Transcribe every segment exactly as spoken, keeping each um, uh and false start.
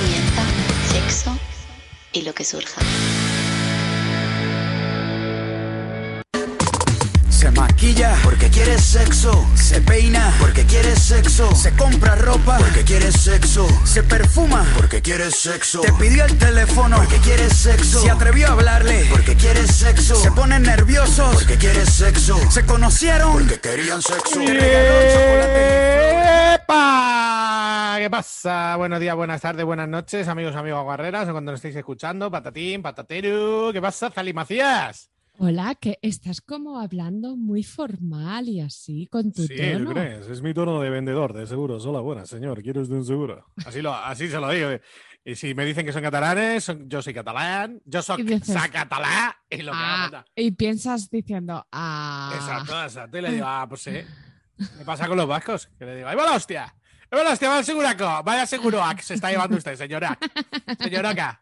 comienza Sexo y lo que surja. Se maquilla porque quiere sexo. Se peina porque quiere sexo. Se compra ropa porque quiere sexo. Se perfuma porque quiere sexo. Te pidió el teléfono porque quiere sexo. Se atrevió a hablarle porque quiere sexo. Se ponen nerviosos porque quiere sexo. Se conocieron porque querían sexo. Te regaló el chocolate. ¡Epa! ¿Qué pasa? Buenos días, buenas tardes, buenas noches, amigos, amigos guerreras, o cuando nos estéis escuchando, patatín, patatero. ¿Qué pasa, Zali Macías? Hola, que estás como hablando muy formal y así, con tu sí, tono. ¿tú crees? Es mi tono de vendedor de seguros. Hola, buenas, señor. ¿Quieres de un seguro? Así, lo, así se lo digo. Y si me dicen que son catalanes, son, yo soy catalán, yo soy catalán y lo que ah, haga. Y piensas diciendo, ah... Exacto, exacto. Y le digo, ah, pues sí. Me pasa con los vascos, que le digo, ¡ahí va la hostia! ¡Ahí va la hostia! ¡Va el seguraco! ¡Vaya seguroac! Se está llevando usted, señora. Señoraca.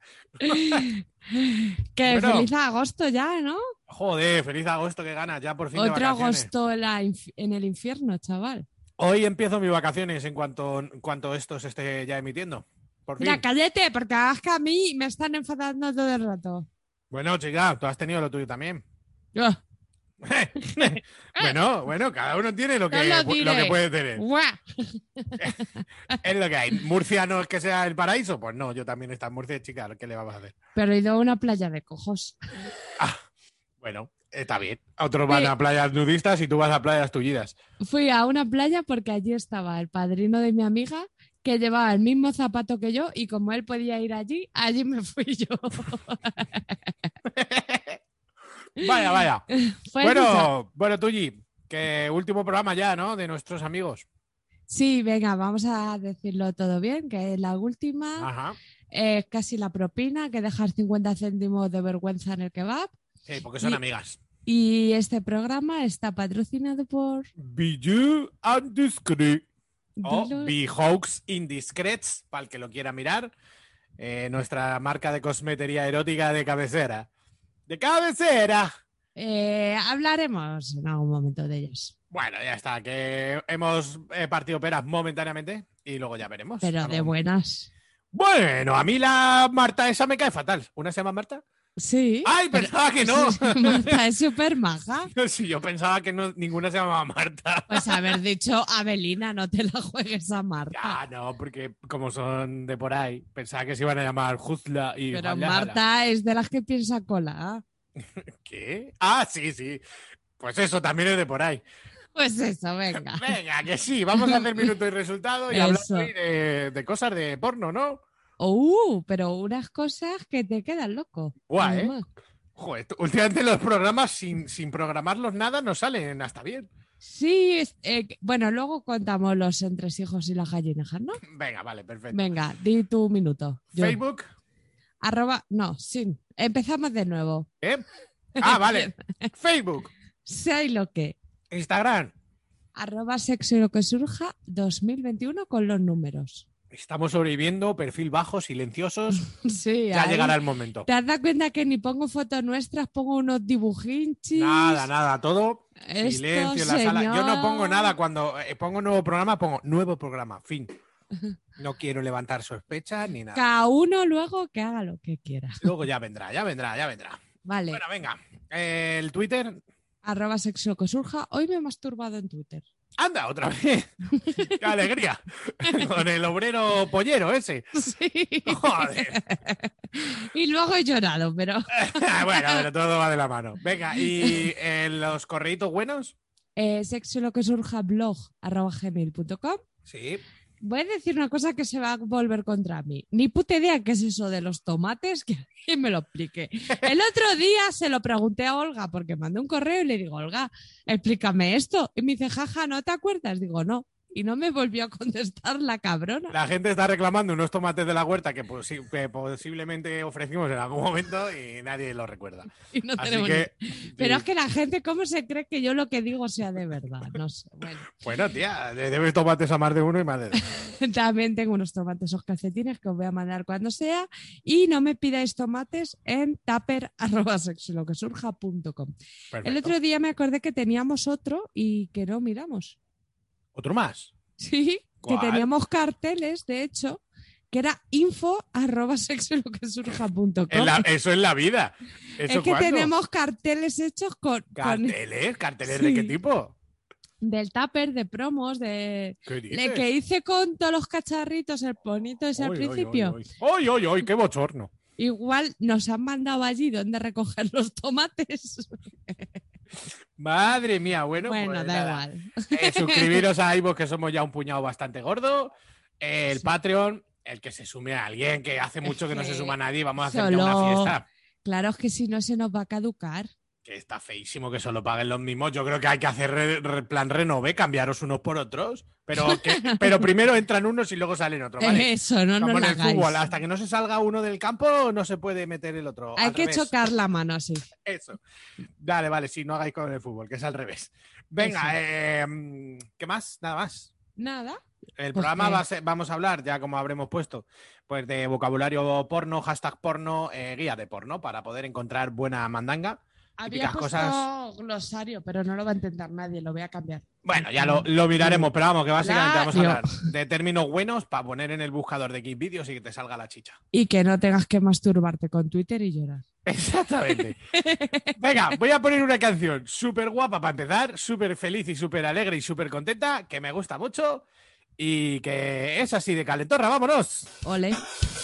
Que bueno, feliz agosto ya, ¿no? Joder, feliz agosto, que ganas, ya por fin de Otro vacaciones. agosto en, la inf- en el infierno, chaval. Hoy empiezo mis vacaciones en cuanto, en cuanto esto se esté ya emitiendo. Por fin. Mira, cállate, porque es que a mí me están enfadando todo el rato. Bueno, chica, tú has tenido lo tuyo también. Yo. bueno, bueno, cada uno tiene lo que, No lo lo que puede tener. ¡Guau! Es lo que hay. ¿Murcia no es que sea el paraíso? Pues no, yo también estoy en Murcia, chica, ¿qué le vamos a hacer? Pero he ido a una playa de cojos. Ah, bueno, está bien. Otros van a playas nudistas y tú vas a playas tullidas. Fui a una playa porque allí estaba el padrino de mi amiga, que llevaba el mismo zapato que yo, y como él podía ir allí, allí me fui yo. Vaya, vaya. Fue Bueno, esa. bueno, Tulli, que último programa ya, ¿no? De nuestros amigos. Sí, venga, vamos a decirlo todo bien, que la última Ajá. es casi la propina, que dejar cincuenta céntimos de vergüenza en el kebab. Sí, porque son y, amigas. Y este programa está patrocinado por... Bijou Indiscret. O Dilo. Bijous Indiscrets, para el que lo quiera mirar. Eh, nuestra marca de cosmetería erótica de cabecera. ¡De cabecera! Eh, hablaremos en algún momento de ellos. Bueno, ya está, que hemos eh, partido peras momentáneamente y luego ya veremos. Pero Algo. de buenas. Bueno, a mí la Marta esa me cae fatal. ¿Una se llama Marta? Sí. ¡Ay, pensaba que no! Marta es súper maja. Sí, yo pensaba que no, ninguna se llamaba Marta. Pues haber dicho Abelina, no te la juegues a Marta. Ah, no, porque como son de por ahí, pensaba que se iban a llamar Juzla y... Pero Jala, Marta Jala. es de las que piensa cola. ¿Qué? Ah, sí, sí. Pues eso también es de por ahí. Pues eso, venga. Venga, que sí, vamos a hacer minuto y resultado y Eso. hablar hoy de, de cosas de porno, ¿no? Uh, pero unas cosas que te quedan loco. Guay, ¿eh? Además. Joder, últimamente los programas sin, sin programarlos nada no salen hasta bien. Sí, es- eh, bueno, luego contamos los entresijos y las gallinejas, ¿no? Venga, vale, perfecto. Venga, di tu minuto. Yo. Facebook, Arroba, no, sí. Empezamos de nuevo. ¿eh? Ah, vale. Facebook, Sé lo que. Instagram. Arroba sexo y lo que surja dos mil veintiuno con los números. Estamos sobreviviendo, perfil bajo, silenciosos. Sí, Ya ahí. llegará el momento. ¿Te has dado cuenta que ni pongo fotos nuestras, pongo unos dibujinchis? Nada, nada, todo Esto, silencio en la sala. Yo no señor. pongo nada cuando eh, pongo nuevo programa, pongo nuevo programa, fin. No quiero levantar sospechas ni nada. Cada uno luego que haga lo que quiera. Luego ya vendrá, ya vendrá, ya vendrá. Vale, Bueno, venga. Eh, el Twitter. arroba sexo y lo que surja. Hoy me he masturbado en Twitter. Anda, otra vez. ¡Qué alegría! Con el obrero pollero ese. Sí. Joder. Y luego he llorado, pero... Bueno, pero todo va de la mano. Venga, ¿y eh, los correitos buenos? Eh, sexo y lo que surja blog arroba gmail punto com. Sí. Voy a decir una cosa que se va a volver contra mí. Ni puta idea qué es eso de los tomates, que alguien me lo explique. El otro día se lo pregunté a Olga porque mandé un correo y le digo, Olga, explícame esto. Y me dice, jaja, ¿no te acuerdas? Digo, no. Y no me volvió a contestar la cabrona. La gente está reclamando unos tomates de la huerta que, posi- que posiblemente ofrecimos en algún momento y nadie lo recuerda. Y no Así tenemos que, ni- Pero sí. es que la gente, ¿cómo se cree que yo lo que digo sea de verdad? No sé. Bueno, Bueno, tía, le debes tomates a más de uno y más de dos. también tengo unos tomates o calcetines que os voy a mandar cuando sea. Y no me pidáis tomates en tupper arroba sexo y lo que surja punto com. Perfecto. El otro día me acordé que teníamos otro y que no miramos. ¿Otro más? Sí, ¿Cuál? que teníamos carteles, de hecho, que era info arroba sexo y lo que surja punto com. Eso es la vida. ¿Eso es que cuándo? tenemos carteles hechos con... ¿Carteles? Con... ¿Carteles Sí. de qué tipo? Del tupper, de promos, de... ¿Qué dices? Le que hice con todos los cacharritos, el bonito ese al Oy, principio. Oy, oy, oy, oy, qué bochorno. Igual nos han mandado allí donde recoger los tomates. Madre mía, bueno, Bueno, pues da nada. igual. Eh, suscribiros a iVoox, que somos ya un puñado bastante gordo. El Sí. Patreon, el que se sume a alguien, que hace mucho que no se suma a nadie. Vamos a hacer Solo- ya una fiesta. Claro, es que si no se nos va a caducar. Que está feísimo que solo paguen los mismos. Yo creo que hay que hacer re- re- plan renove, cambiaros unos por otros. Pero, que, pero primero entran unos y luego salen otros, ¿vale? Eso, no Como nos en la el hagáis. fútbol, hasta que no se salga uno del campo, no se puede meter el otro. Hay al que revés. chocar la mano así. Eso. Vale, vale, sí, no hagáis con el fútbol, que es al revés. Venga, eh, ¿qué más? Nada más. Nada. El Pues programa que- va a ser- vamos a hablar, ya como habremos puesto, pues de vocabulario porno, hashtag porno, eh, guía de porno, para poder encontrar buena mandanga. Había Típicas puesto cosas. glosario, pero no lo va a intentar nadie, lo voy a cambiar. Bueno, ya lo, lo miraremos, pero vamos, que básicamente vamos a Lario. hablar de términos buenos para poner en el buscador de Xvideos y que te salga la chicha. Y que no tengas que masturbarte con Twitter y llorar. Exactamente. Venga, voy a poner una canción súper guapa para empezar, súper feliz y súper alegre y súper contenta, que me gusta mucho y que es así de calentorra. ¡Vámonos! Ole.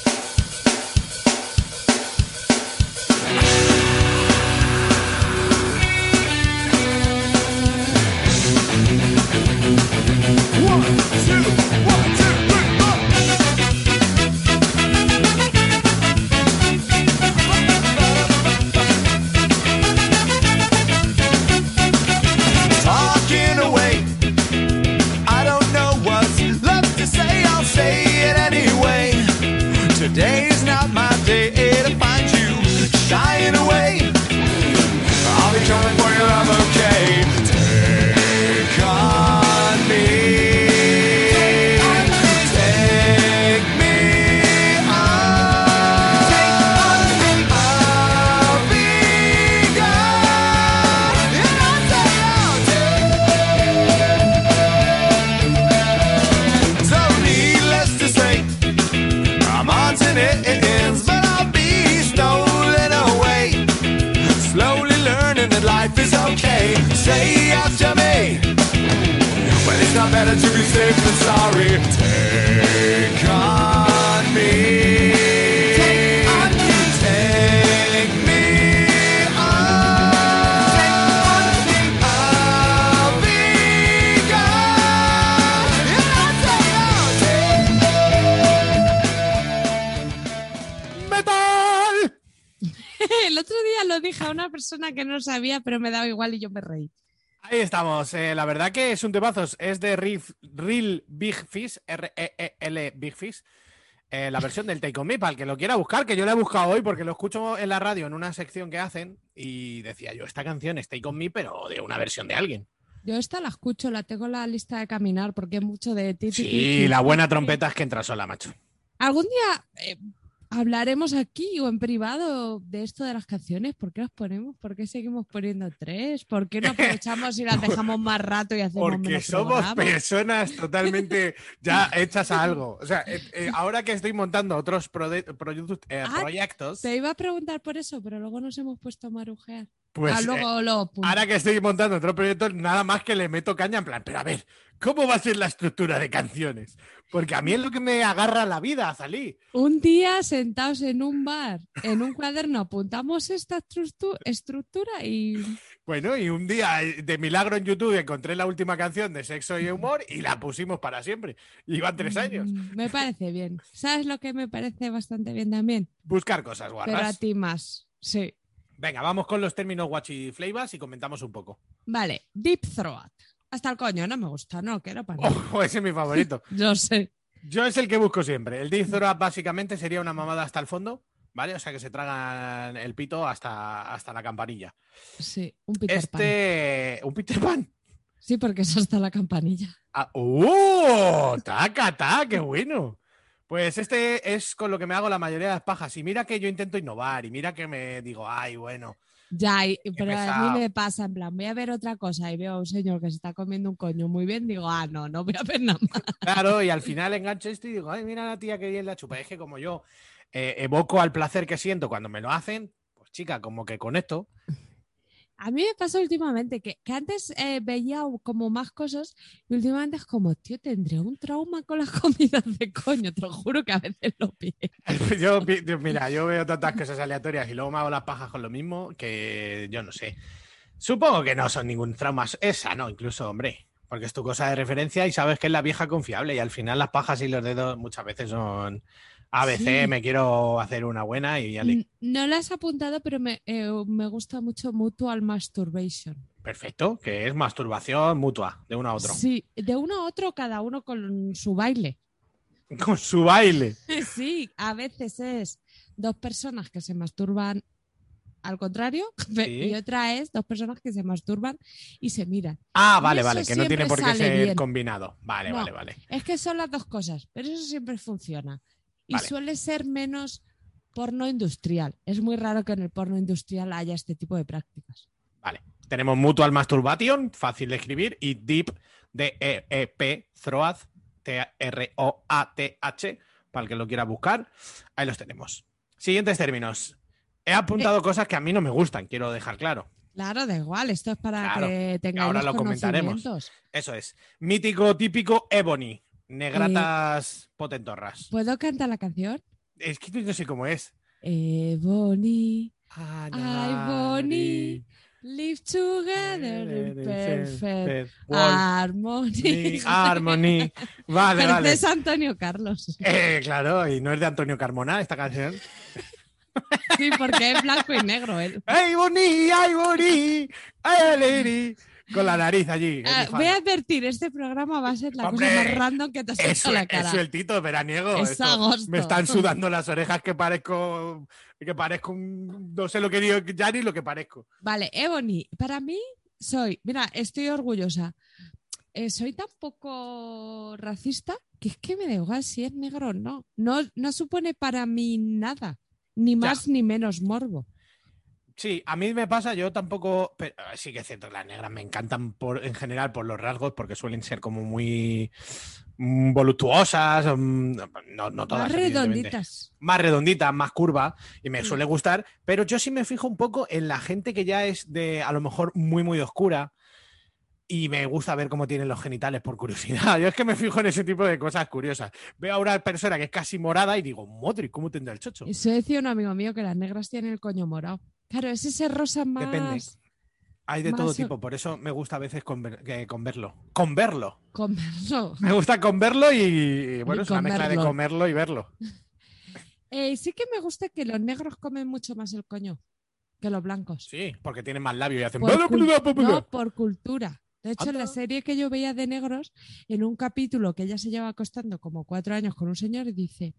Talking away. I don't know what's left to say. I'll say it anyway. Today's not my day to find you shying away. I'll be coming for your love, okay? Take on me. Take me on. I'll be gone. And I'll say I'll take. So needless to say, I'm haunting it, but I'll be stolen away. Slowly learning that life is okay. Say after me. Well, it's not better to be safe than sorry. Take on me. Take on me. Take me on. Take on me. I'll be gone. And I'll say I'll take. ¡Metal! El otro día lo dije a una persona que no sabía, pero me daba igual y yo me reí. Ahí estamos. Eh, la verdad que es un temazo. Es de Riff- Real Big Fish, R E E L Big Fish. Eh, la versión del Take On Me, para el que lo quiera buscar, que yo la he buscado hoy porque lo escucho en la radio en una sección que hacen y decía yo, esta canción es Take On Me, pero de una versión de alguien. Yo esta la escucho, la tengo en la lista de caminar porque es mucho de ti. ti, ti, Sí, ti. la buena trompeta es que entra sola, macho. Algún día eh, hablaremos aquí o en privado de esto de las canciones. ¿Por qué las ponemos? ¿Por qué seguimos poniendo tres? ¿Por qué no aprovechamos y las dejamos más rato y hacemos Porque menos somos programa? personas totalmente ya hechas a algo. O sea, eh, eh, ahora que estoy montando otros prode- produ- eh, Ah, proyectos, Te iba a preguntar por eso, pero luego nos hemos puesto a marujear. pues ah, eh, luego lo apunto. ahora que estoy montando otro proyecto, nada más que le meto caña en plan, pero a ver, ¿cómo va a ser la estructura de canciones? Porque a mí es lo que me agarra la vida, Azalí. Un día sentados en un bar, en un cuaderno, apuntamos esta estructu- estructura y Bueno, y un día eh, de milagro en YouTube encontré la última canción de Sexo y Humor y la pusimos para siempre. Llevan tres años. Mm, me parece bien. ¿Sabes lo que me parece bastante bien también? Buscar cosas Pero a guarras. ti más. Sí. Venga, vamos con los términos guachifleivas y comentamos un poco. Vale, Deep Throat. Hasta el coño, no me gusta, no quiero para nada. Ojo, ese es mi favorito. Yo sé. Yo es el que busco siempre. El deep throat básicamente sería una mamada hasta el fondo, ¿vale? O sea que se tragan el pito hasta, hasta la campanilla. Sí, un Peter Pan. Este. ¿Un Peter Pan? Sí, porque es hasta la campanilla. Ah, ¡Uh! ¡Taca, taca! ¡Qué bueno! Pues este es con lo que me hago la mayoría de las pajas. Y mira que yo intento innovar y mira que me digo, ay, bueno. Ya, y- Qué pero a pesado. mí me pasa, en plan, voy a ver otra cosa y veo a un señor que se está comiendo un coño muy bien, digo, ah, no, no voy a ver nada más. Claro, y al final engancho esto y digo, ay, mira la tía que bien la chupa. Es que como yo eh, evoco al placer que siento cuando me lo hacen, pues chica, como que conecto. A mí me pasa últimamente que, que antes eh, veía como más cosas y últimamente es como, tío, tendré un trauma con las comidas de coño, te lo juro que a veces lo pienso. Yo, pi- yo- mira, yo veo tantas cosas aleatorias y luego me hago las pajas con lo mismo que yo no sé. Supongo que no son ningún trauma. Esa, no, incluso, hombre, porque es tu cosa de referencia y sabes que es la vieja confiable y al final las pajas y los dedos muchas veces son A B C, Sí. me quiero hacer una buena y ya le... N- No lo has apuntado, pero me, eh, me gusta mucho Mutual Masturbation. Perfecto, que es masturbación mutua de uno a otro. Sí, de uno a otro, cada uno con su baile. Con su baile. Sí, a veces es dos personas que se masturban al contrario Sí. y otra es dos personas que se masturban y se miran. Ah, Y vale, eso vale, que no tiene siempre por qué sale ser bien. combinado. Vale, No. vale, vale. Es que son las dos cosas, pero eso siempre funciona. Y Vale. suele ser menos porno industrial. Es muy raro que en el porno industrial haya este tipo de prácticas. Vale. Tenemos Mutual Masturbation, fácil de escribir, y Deep, D E E P, Throat, T R O A T H, para el que lo quiera buscar. Ahí los tenemos. Siguientes términos. He apuntado cosas que a mí no me gustan, quiero dejar claro. Claro, da igual, esto es para Claro, que tengáis ahora los lo comentaremos. conocimientos. Eso es. Mítico, típico, Ebony. Negratas potentorras. ¿Puedo cantar la canción? Es que no sé cómo es. Ebony, Ay, Bonnie, live together in perfect Harmony. harmony. Harmony. Vale, vale. Pareces Antonio Carlos. Eh, claro, y no es de Antonio Carmona esta canción. Sí, porque es blanco y negro él. ¡Ay, Bonnie! ¡Ay, Bonnie! ¡Ay, lady! Con la nariz allí. Ah, es voy a advertir, este programa va a ser la Hombre, cosa más random que te has Eso hecho la es cara. sueltito veraniego. Es esto. agosto. Me están sudando las orejas que parezco. Que parezco un. No sé lo que digo ya ni lo que parezco. Vale, Ebony, para mí soy, mira, estoy orgullosa. Eh, soy tan poco racista que es que me da igual si es negro o no. No, no supone para mí nada, ni más ni menos morbo. Sí, a mí me pasa, yo tampoco. Pero, sí que es cierto, las negras me encantan por, en general por los rasgos, porque suelen ser como muy mm, voluptuosas, mm, no, no todas. Más evidentemente. redonditas. Más redonditas, más curvas, y me Sí. suele gustar, pero yo sí me fijo un poco en la gente que ya es de, a lo mejor, muy, muy oscura, y me gusta ver cómo tienen los genitales por curiosidad. Yo es que me fijo en ese tipo de cosas curiosas. Veo a una persona que es casi morada y digo, Modric, ¿cómo tendrá el chocho? Eso decía un amigo mío que las negras tienen el coño morado. Claro, es ese rosa más. Depende. Hay de más todo o- tipo, por eso me gusta a veces conver- que- converlo. Converlo. Comerlo. Me gusta converlo y, y, bueno, Y es una mezcla de comerlo. comerlo y verlo. Eh, sí que me gusta que los negros comen mucho más el coño que los blancos. Sí, porque tienen más labio y hacen... Por cul- no, por cultura. De hecho, en la Anda. serie que yo veía de negros, en un capítulo que ella se lleva acostando como cuatro años con un señor y dice,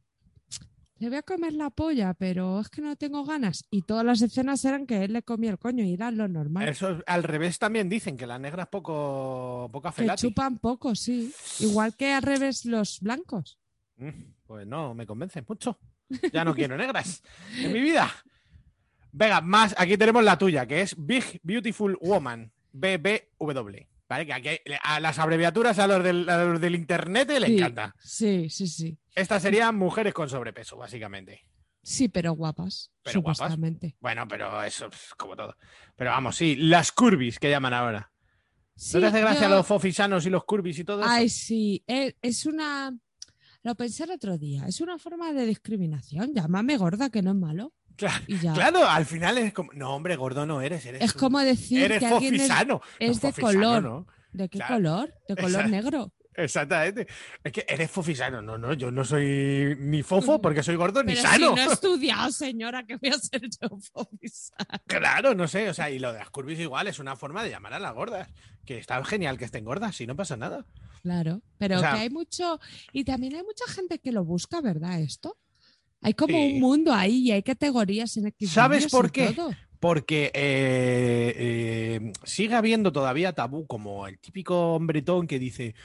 le voy a comer la polla, pero es que no tengo ganas. Y todas las escenas eran que él le comía el coño y era lo normal. Eso es- al revés también dicen que las negras poco, poca Que felati. chupan poco, sí. Igual que al revés los blancos. Mm, Pues no, me convencen mucho. Ya no quiero negras en mi vida. Venga, más, aquí tenemos la tuya, que es Big Beautiful Woman, B B W. ¿Vale? Que aquí hay- a las abreviaturas a los del, a los del internet les Sí, encanta. Sí, sí, sí. Estas serían mujeres con sobrepeso, básicamente. Sí, pero guapas, Pero guapas. supuestamente. Bueno, pero eso es como todo. Pero vamos, sí, las curvis que llaman ahora. Sí, ¿No te hace gracia yo- los fofisanos y los curvis y todo eso? Ay, sí. Eh, Es una. Lo pensé el otro día. Es una forma de discriminación. Llámame gorda, que no es malo. Claro, Y ya. claro, al final es como. No, hombre, gordo no eres. eres Es un- como decir Eres que alguien es, fofisano. es No, de fofisano, color. ¿no? ¿De qué Claro. color? De color Exacto. negro. Exactamente. Es que eres fofisano. No, no, yo no soy ni fofo porque soy gordo ni Pero sano. si no he estudiado, señora, que voy a ser yo fofisana. Claro, no sé. O sea, y lo de las curvis igual es una forma de llamar a las gordas. Que está genial que estén gordas, y no pasa nada. Claro. Pero O sea- que hay mucho. Y también hay mucha gente que lo busca, ¿verdad? Esto. Hay como Sí. un mundo ahí y hay categorías en X ¿Sabes vídeos por y qué? todo. Porque eh, eh, sigue habiendo todavía tabú, como el típico hombretón que dice: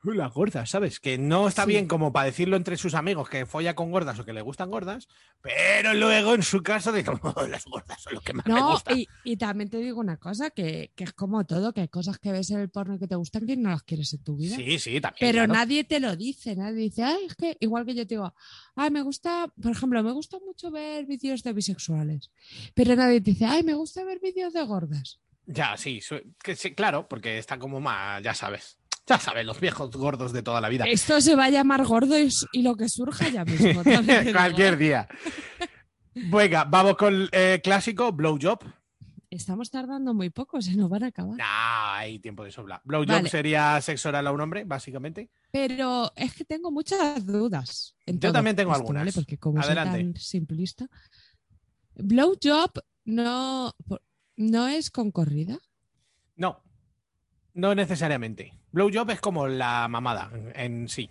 "Uy, las gordas", ¿sabes? Que no está Sí. bien como para decirlo entre sus amigos que folla con gordas o que le gustan gordas, pero luego en su caso dice, "Oh, las gordas son lo que más me No, gusta". y, y también te digo una cosa, que, que es como todo, que hay cosas que ves en el porno que te gustan que no las quieres en tu vida. Sí, sí, también. Pero claro. nadie te lo dice, nadie dice, ay, es que igual que yo te digo, ay, me gusta, por ejemplo, me gusta mucho ver vídeos de bisexuales, pero nadie te dice, ay, me gusta ver vídeos de gordas. Ya, sí, su- que sí, claro, porque está como más, ya sabes. Ya sabes, los viejos gordos de toda la vida. Esto se va a llamar gordo y, y lo que surja ya mismo. también te digo, Cualquier ¿eh? día. Venga, vamos con el eh, clásico, blowjob. Estamos tardando muy poco, se nos van a acabar. Nah, hay tiempo de sobra. Blowjob Vale. sería sexo oral a un hombre, básicamente. Pero es que tengo muchas dudas. En Yo todo también tengo esto, algunas. ¿vale? Porque como Adelante. soy tan simplista. Blowjob no, no es con corrida. No, no necesariamente. Blowjob es como la mamada en, en sí.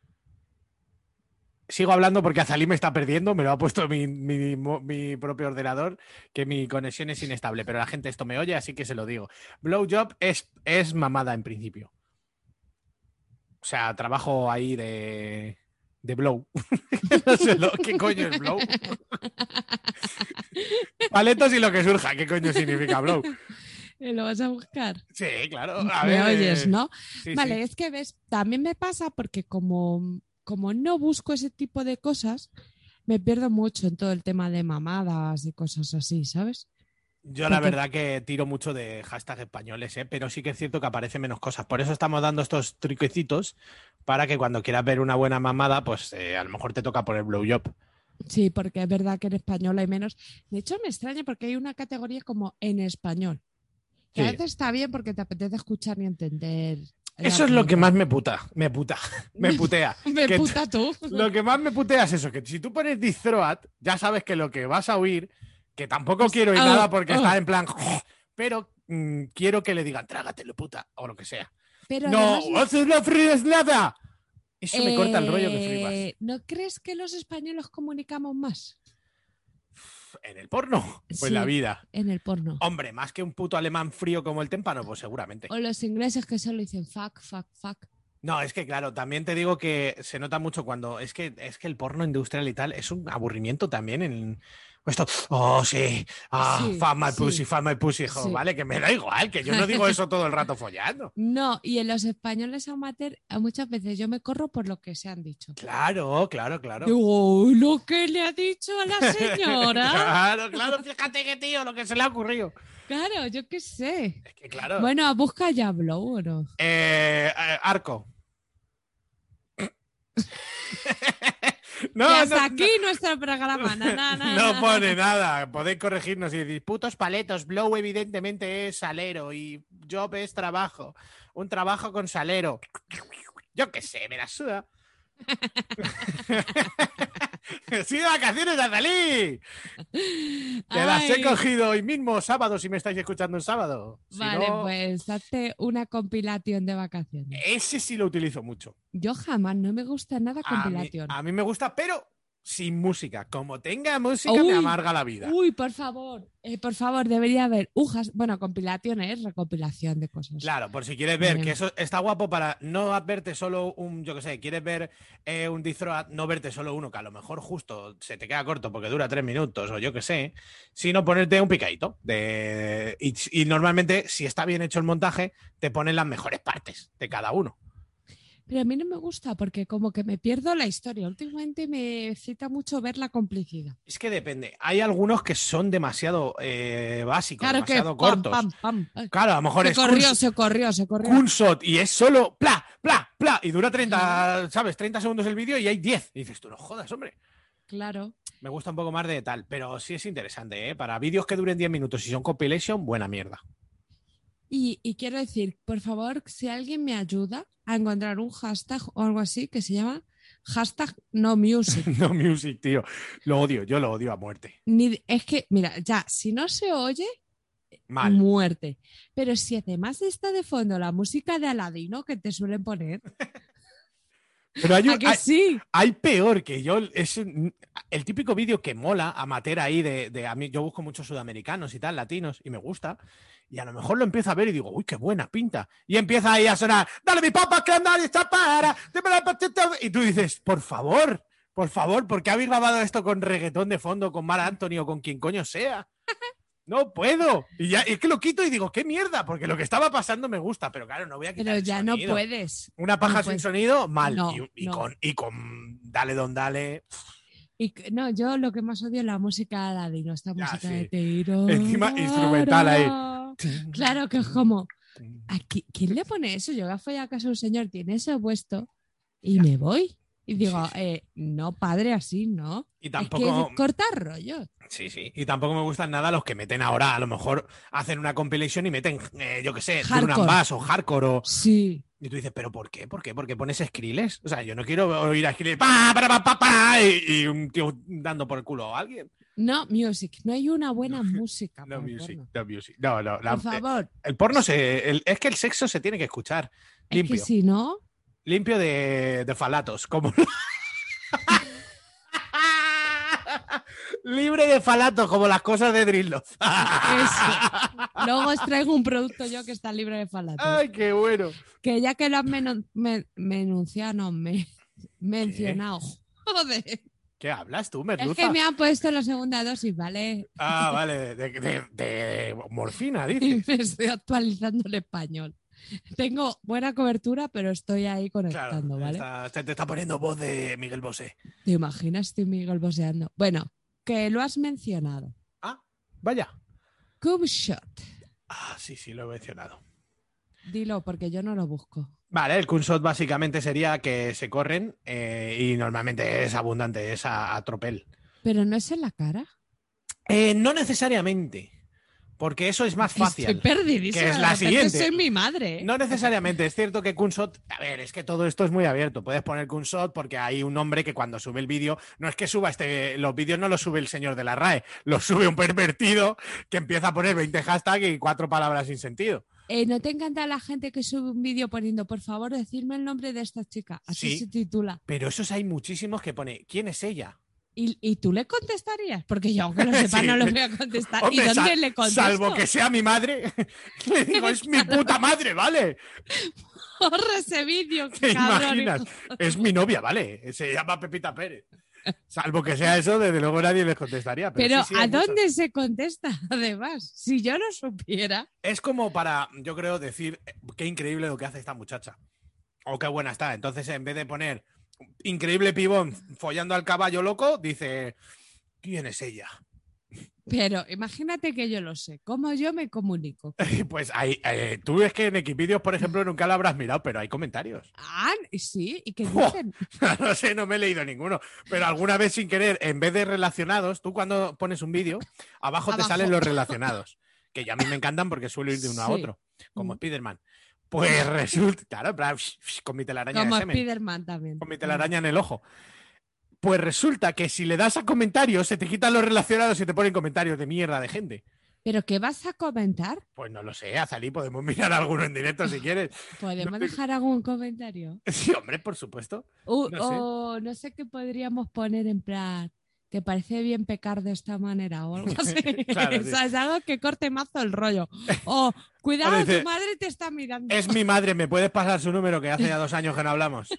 Sigo hablando porque Azalí me está perdiendo, me lo ha puesto mi, mi- mo- mi propio ordenador, que mi conexión es inestable, pero la gente esto me oye, así que se lo digo. Blowjob es, es mamada en principio. O sea, trabajo ahí de, de blow. No sé lo, ¿qué coño es blow? Paletos y lo que surja, ¿qué coño significa blow? Eh, ¿Lo vas a buscar? Sí, claro. A Me ver, oyes, eh, ¿no? sí, Vale, sí. es que ves, también me pasa porque como, como no busco ese tipo de cosas, me pierdo mucho en todo el tema de mamadas y cosas así, ¿sabes? Yo la Porque- verdad que tiro mucho de hashtag españoles, ¿eh? Pero sí que es cierto que aparecen menos cosas. Por eso estamos dando estos truquecitos para que cuando quieras ver una buena mamada, pues eh, a lo mejor te toca poner blowjob. Sí, porque es verdad que en español hay menos. De hecho, me extraña porque hay una categoría como en español. Que a Sí. veces está bien porque te apetece escuchar y entender. el Eso es lo que argumento. más me puta, me puta, me putea. Me Que- puta tú. Lo que más me putea es eso, que si tú pones Deep Throat, ya sabes que lo que vas a oír, que tampoco Pues, quiero oír oh, nada porque oh. está en plan, pero mm, quiero que le digan, trágatelo, puta, o lo que sea. Pero No, además, haces no fríes nada. Eso me corta el rollo que eh, flipas. ¿no crees que los españoles comunicamos más ¿En el porno? Pues en la Sí. vida. en el porno? Hombre, más que un puto alemán frío como el témpano, pues seguramente. O los ingleses que solo dicen fuck, fuck, fuck. No, es que claro, también te digo que se nota mucho cuando es que es que el porno industrial y tal es un aburrimiento también en esto. Oh, sí, ah, Sí, fuck my sí. pussy, fuck my pussy, jo, Sí. vale, que me da igual, que yo no digo eso todo el rato follando. No, y en los españoles amateur a muchas veces yo me corro por lo que se han dicho. Claro, claro, claro. Digo, lo que le ha dicho a la señora. Claro, claro, fíjate que tío, lo que se le ha ocurrido. Claro, yo qué sé. Es que claro. Bueno, busca ya Blow, ¿o no? Eh, eh, arco. no, y hasta no, aquí nuestro programa. Na, na, na, No na. pone nada. Podéis corregirnos y decir, putos paletos, blow evidentemente es salero y job es trabajo. Un trabajo con salero. Yo qué sé, me la suda. ¡Sí, de vacaciones, Azalí! Te las he Ay, cogido hoy mismo, sábado, si me estáis escuchando en sábado. Si Vale, no, pues hazte una compilación de vacaciones. ese sí lo utilizo mucho. Yo jamás, no me gusta nada A mí, compilación. a mí me gusta, pero sin música. Como tenga música, me Uy, amarga la vida. Uy, por favor, eh, por favor, debería haber ujas. Bueno, compilación es recopilación de cosas. Claro, por si quieres ver Bien. que eso está guapo para no verte solo un, yo que sé, quieres ver eh, un Deep Throat, no verte solo uno, que a lo mejor justo se te queda corto porque dura tres minutos o yo que sé, sino ponerte un picadito. De, y, y normalmente, si está bien hecho el montaje, te ponen las mejores partes de cada uno. Pero a mí no me gusta porque como que me pierdo la historia. Últimamente me excita mucho ver la complicidad. Es que depende. Hay algunos que son demasiado eh, básicos, Claro que demasiado pam, cortos. pam, pam. Ay, Claro, a lo mejor se es corrió, Kun- se corrió, se corrió. Kunshot y es solo pla, pla, pla y dura treinta, ¿sabes? treinta segundos el vídeo y hay diez. Y dices, tú no jodas, hombre. Claro. Me gusta un poco más de tal, pero sí es interesante, ¿eh? Para vídeos que duren diez minutos y son compilation, buena mierda. Y, y quiero decir, por favor, si alguien me ayuda a encontrar un hashtag o algo así que se llama hashtag no music. No music, tío. Lo odio, yo lo odio a muerte. Ni, es que, mira, ya, si no se oye, Mal. muerte. Pero si además está de fondo la música de Aladino que te suelen poner, Pero hay, un, ¿A que hay, sí? hay peor que yo. Es un- el típico vídeo que mola, amateur ahí, de, de a mí. Yo busco muchos sudamericanos y tal, latinos, y me gusta. Y a lo mejor lo empiezo a ver y digo, uy, qué buena pinta. Y empieza ahí a sonar, dale mi papá, que nadie está para. Y tú dices, por favor, por favor, ¿por qué habéis grabado esto con reggaetón de fondo, con Mar Anthony o con quien coño sea? No puedo. Y ya es que lo quito y digo, qué mierda, porque lo que estaba pasando me gusta, pero claro, no voy a quitar Pero el ya no sonido. puedes. Una paja No sin puedes. sonido, mal. No, y, y no. Con, y con Dale Don Dale. Y que- no, yo lo que más odio es la música ladino, esta Ya, música sí. de tiro. Encima, instrumental ahí. Claro que es como, ¿a qui- ¿quién le pone eso? Yo voy a casa de un señor, tiene eso puesto y Ya. me voy. Y digo, Sí, sí. eh, no, padre, así, ¿no? Y Es tampoco. que corta rollo. Sí, sí. Y tampoco me gustan nada los que meten ahora. A lo mejor hacen una compilation y meten, eh, yo qué sé, Drum and Hardcore. Bass o Hardcore. O... Sí. Y tú dices, ¿pero por qué? ¿Por qué? ¿Por qué pones Skrillex? O sea, yo no quiero oír a Skrillex pa, pa, pa, pa, pa, y, y un tío dando por el culo a alguien. No music, no hay una buena música. No para el music, porno. no music. No, no. la- Por favor. el porno se. el- es que el sexo se tiene que escuchar. Limpio. Es que si no, Limpio de, de falatos. Como. Libre de falatos, como las cosas de Drillo. eso. Luego os traigo un producto yo que está libre de falatos. Ay, qué bueno. Que ya que lo has menu- me- menunciado, no, me, mencionado. Joder. ¿Qué hablas tú, Es merluza? que me han puesto la segunda dosis, ¿vale? Ah, vale, de, de- de morfina, Y dices. me estoy actualizando el español. Tengo buena cobertura, pero estoy ahí Claro, conectando, ¿vale? está- te, te está poniendo voz de Miguel Bosé. ¿Te imaginas? Estoy Miguel boseando. Bueno, que lo has mencionado. Ah, vaya. Cube Shot. Ah, sí, sí, lo he mencionado. Dilo, porque yo no lo busco. Vale, el Kunshot básicamente sería que se corren eh, y normalmente es abundante, es a, a tropel. ¿Pero no es en la cara? Eh, no necesariamente, porque eso es más fácil. Estoy perdidísima. Que es de la repente siguiente. soy mi madre. No necesariamente, es cierto que Kunshot, a ver, es que todo esto es muy abierto. Puedes poner Kunshot porque hay un hombre que cuando sube el vídeo, no es que suba este, los vídeos no los sube el señor de la RAE, los sube un pervertido que empieza a poner veinte hashtags y cuatro palabras sin sentido. Eh, ¿No te encanta la gente que sube un vídeo poniendo, por favor, decirme el nombre de esta chica? Así Sí. se titula. Pero esos hay muchísimos que pone, ¿quién es ella? ¿Y, y tú le contestarías? Porque yo, aunque lo sepa, Sí. no lo voy a contestar. Hombre, ¿Y dónde sal- le contesto? Salvo que sea mi madre, le digo, es mi puta madre, ¿vale? Borra ese vídeo, ¿Te cabrón. imaginas? Es mi novia, ¿vale? Se llama Pepita Pérez. Salvo que sea eso, desde luego nadie les contestaría. Pero, Pero sí, sí, ¿a hay muchos. dónde se contesta? Además, si yo lo supiera. Es como para, yo creo, decir eh, qué increíble lo que hace esta muchacha. O qué buena está. Entonces, en vez de poner increíble pibón follando al caballo loco, dice, ¿quién es ella? Pero imagínate que yo lo sé. ¿Cómo yo me comunico? Pues hay, eh, tú ves que en Xvideos, por ejemplo, nunca lo habrás mirado, pero hay comentarios. Ah, sí, ¿y qué ¡Buah! dicen? No sé, no me he leído ninguno. Pero alguna vez sin querer, en vez de relacionados, tú cuando pones un vídeo, abajo, te Abajo. salen los relacionados. Que ya a mí me encantan porque suelo ir de uno a Sí. otro, como Mm. Spiderman. Pues resulta, claro, en plan, con mi telaraña Como de semen, Spiderman también. con mi telaraña en el ojo. Pues resulta que si le das a comentarios, se te quitan los relacionados y te ponen comentarios de mierda de gente. ¿Pero qué vas a comentar? Pues no lo sé, Azalí, podemos mirar alguno en directo si quieres. ¿Podemos No- dejar algún comentario? Sí, hombre, por supuesto. O No no, sé. o no sé qué podríamos poner en plan. ¿Te parece bien pecar de esta manera o algo así? Claro, sí. ¿Sabes? Algo que corte mazo el rollo. O, cuidado, Ahora dice, tu madre te está mirando. Es mi madre, ¿me puedes pasar su número? Que hace ya dos años que no hablamos.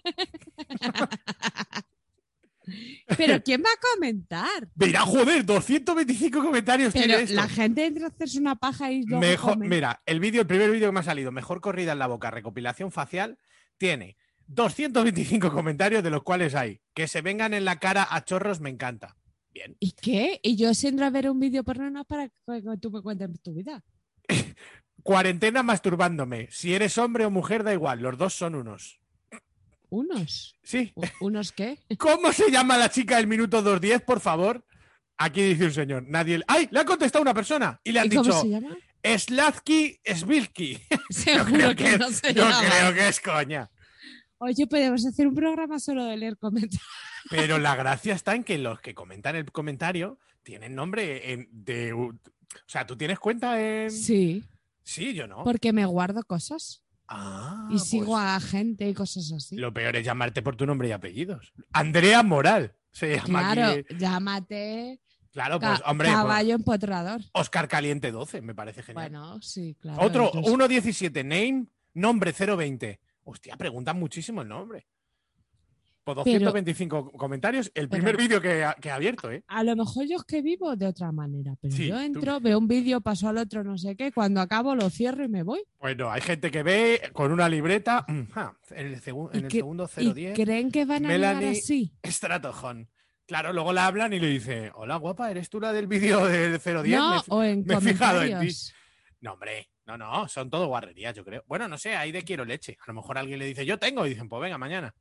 Pero ¿quién va a comentar? Mira, joder, doscientos veinticinco comentarios Pero tiene esto. la gente entra a hacerse una paja y luego Mejor, comenta. mira, el vídeo, el primer vídeo que me ha salido, mejor corrida en la boca, recopilación facial, tiene doscientos veinticinco comentarios, de los cuales hay que se vengan en la cara a chorros, me encanta. Bien. ¿Y qué? ¿Y yo si entro a ver un vídeo porno no para que tú me cuentes tu vida? Cuarentena masturbándome. Si eres hombre o mujer, da igual, los dos son unos. ¿Unos? Sí. ¿U- ¿Unos qué? ¿Cómo se llama la chica del minuto dos diez, por favor? Aquí dice un señor. Nadie. ¡Ay! Le ha contestado una persona y le han ¿Y cómo dicho se llama? Slatsky Svilky. Yo Seguro creo que, que, no se yo llama. creo que es coña. Oye, podemos hacer un programa solo de leer comentarios. Pero la gracia está en que los que comentan el comentario tienen nombre en, de... O sea, ¿tú tienes cuenta en...? Sí, Sí, yo no. porque me guardo cosas. Ah, y sigo pues, a gente y cosas así. lo peor es llamarte por tu nombre y apellidos. Andrea Moral se llama Claro, aquí. llámate Claro, ca- pues hombre, caballo empotrador. pues, Oscar Caliente doce, me parece genial. Bueno, sí, claro. Otro, entonces- uno diecisiete, name, nombre cero veinte. Hostia, preguntan muchísimo el nombre. Por doscientos veinticinco comentarios, el primer pero- vídeo que, ha- que he abierto, ¿eh? A lo mejor yo es que vivo de otra manera, pero Sí, yo tú- entro, veo un vídeo, paso al otro, no sé qué, cuando acabo lo cierro y me voy. Bueno, hay gente que ve con una libreta, mm, ah, en el, segu- en Y el que- segundo y cero diez, creen que van a llegar Melanie así. Stratojon. Claro, luego la hablan y le dice, hola guapa, ¿eres tú la del vídeo del cero diez? No, Me- o en me he fijado en ti. comentarios. No, hombre, no, no, son todo guarrerías, yo creo. Bueno, no sé, ahí de quiero leche. A lo mejor alguien le dice, yo tengo, y dicen, pues venga, mañana.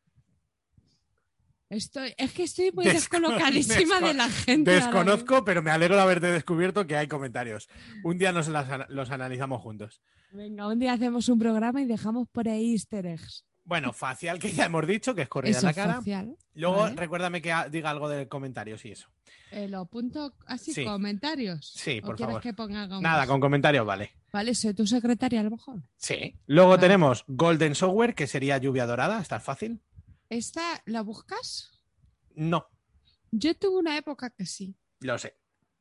Estoy, es que estoy muy Desco- descolocadísima desco- de la gente. ahora Desconozco, pero me alegro de haberte descubierto que hay comentarios. Un día nos las ana- los analizamos juntos. mismo. Venga, un día hacemos un programa y dejamos por ahí easter eggs. Bueno, facial que ya hemos dicho, que es corrida en Eso, la cara. facial. Luego, Vale. recuérdame que ha- diga algo de comentarios y eso. Eh, lo apunto así, Sí. comentarios. Sí, ¿O por quieres favor. que ponga algo Nada, más? con comentarios vale. Vale, soy tu secretaria a lo mejor. Sí. Luego Vale. tenemos Golden Software, que sería lluvia dorada, está fácil. ¿Esta la buscas? No, Yo tuve una época que sí. lo sé.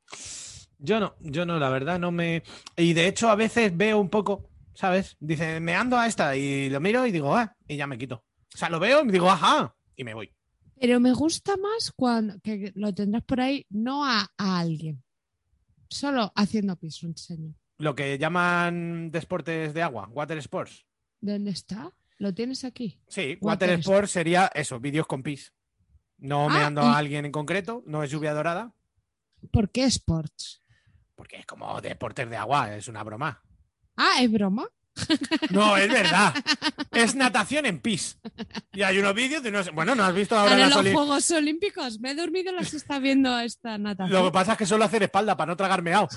Yo no, yo no, la verdad, no me. Y de hecho, a veces veo un poco, ¿sabes? Dice, me ando a esta y lo miro y digo, ah, y ya me quito. O sea, lo veo y digo, ajá, y me voy. Pero me gusta más cuando que lo tendrás por ahí, no a, a alguien. Solo haciendo piso, enseño. Lo que llaman deportes de agua, water sports. ¿Dónde está? ¿Lo tienes aquí? Sí, Water water sports sería eso, vídeos con pis. No me Ah, ando y- a alguien en concreto, no es lluvia dorada, ¿Por qué sports? porque es como deportes de agua, es una broma. Ah, ¿es broma? No, es verdad. Es natación en pis. Y hay unos vídeos de unos. Bueno, ¿no has visto ahora Ahora las los oli- Juegos Olímpicos. Me he dormido las está viendo esta natación. Lo que pasa es que solo hacer espalda para no tragar meao.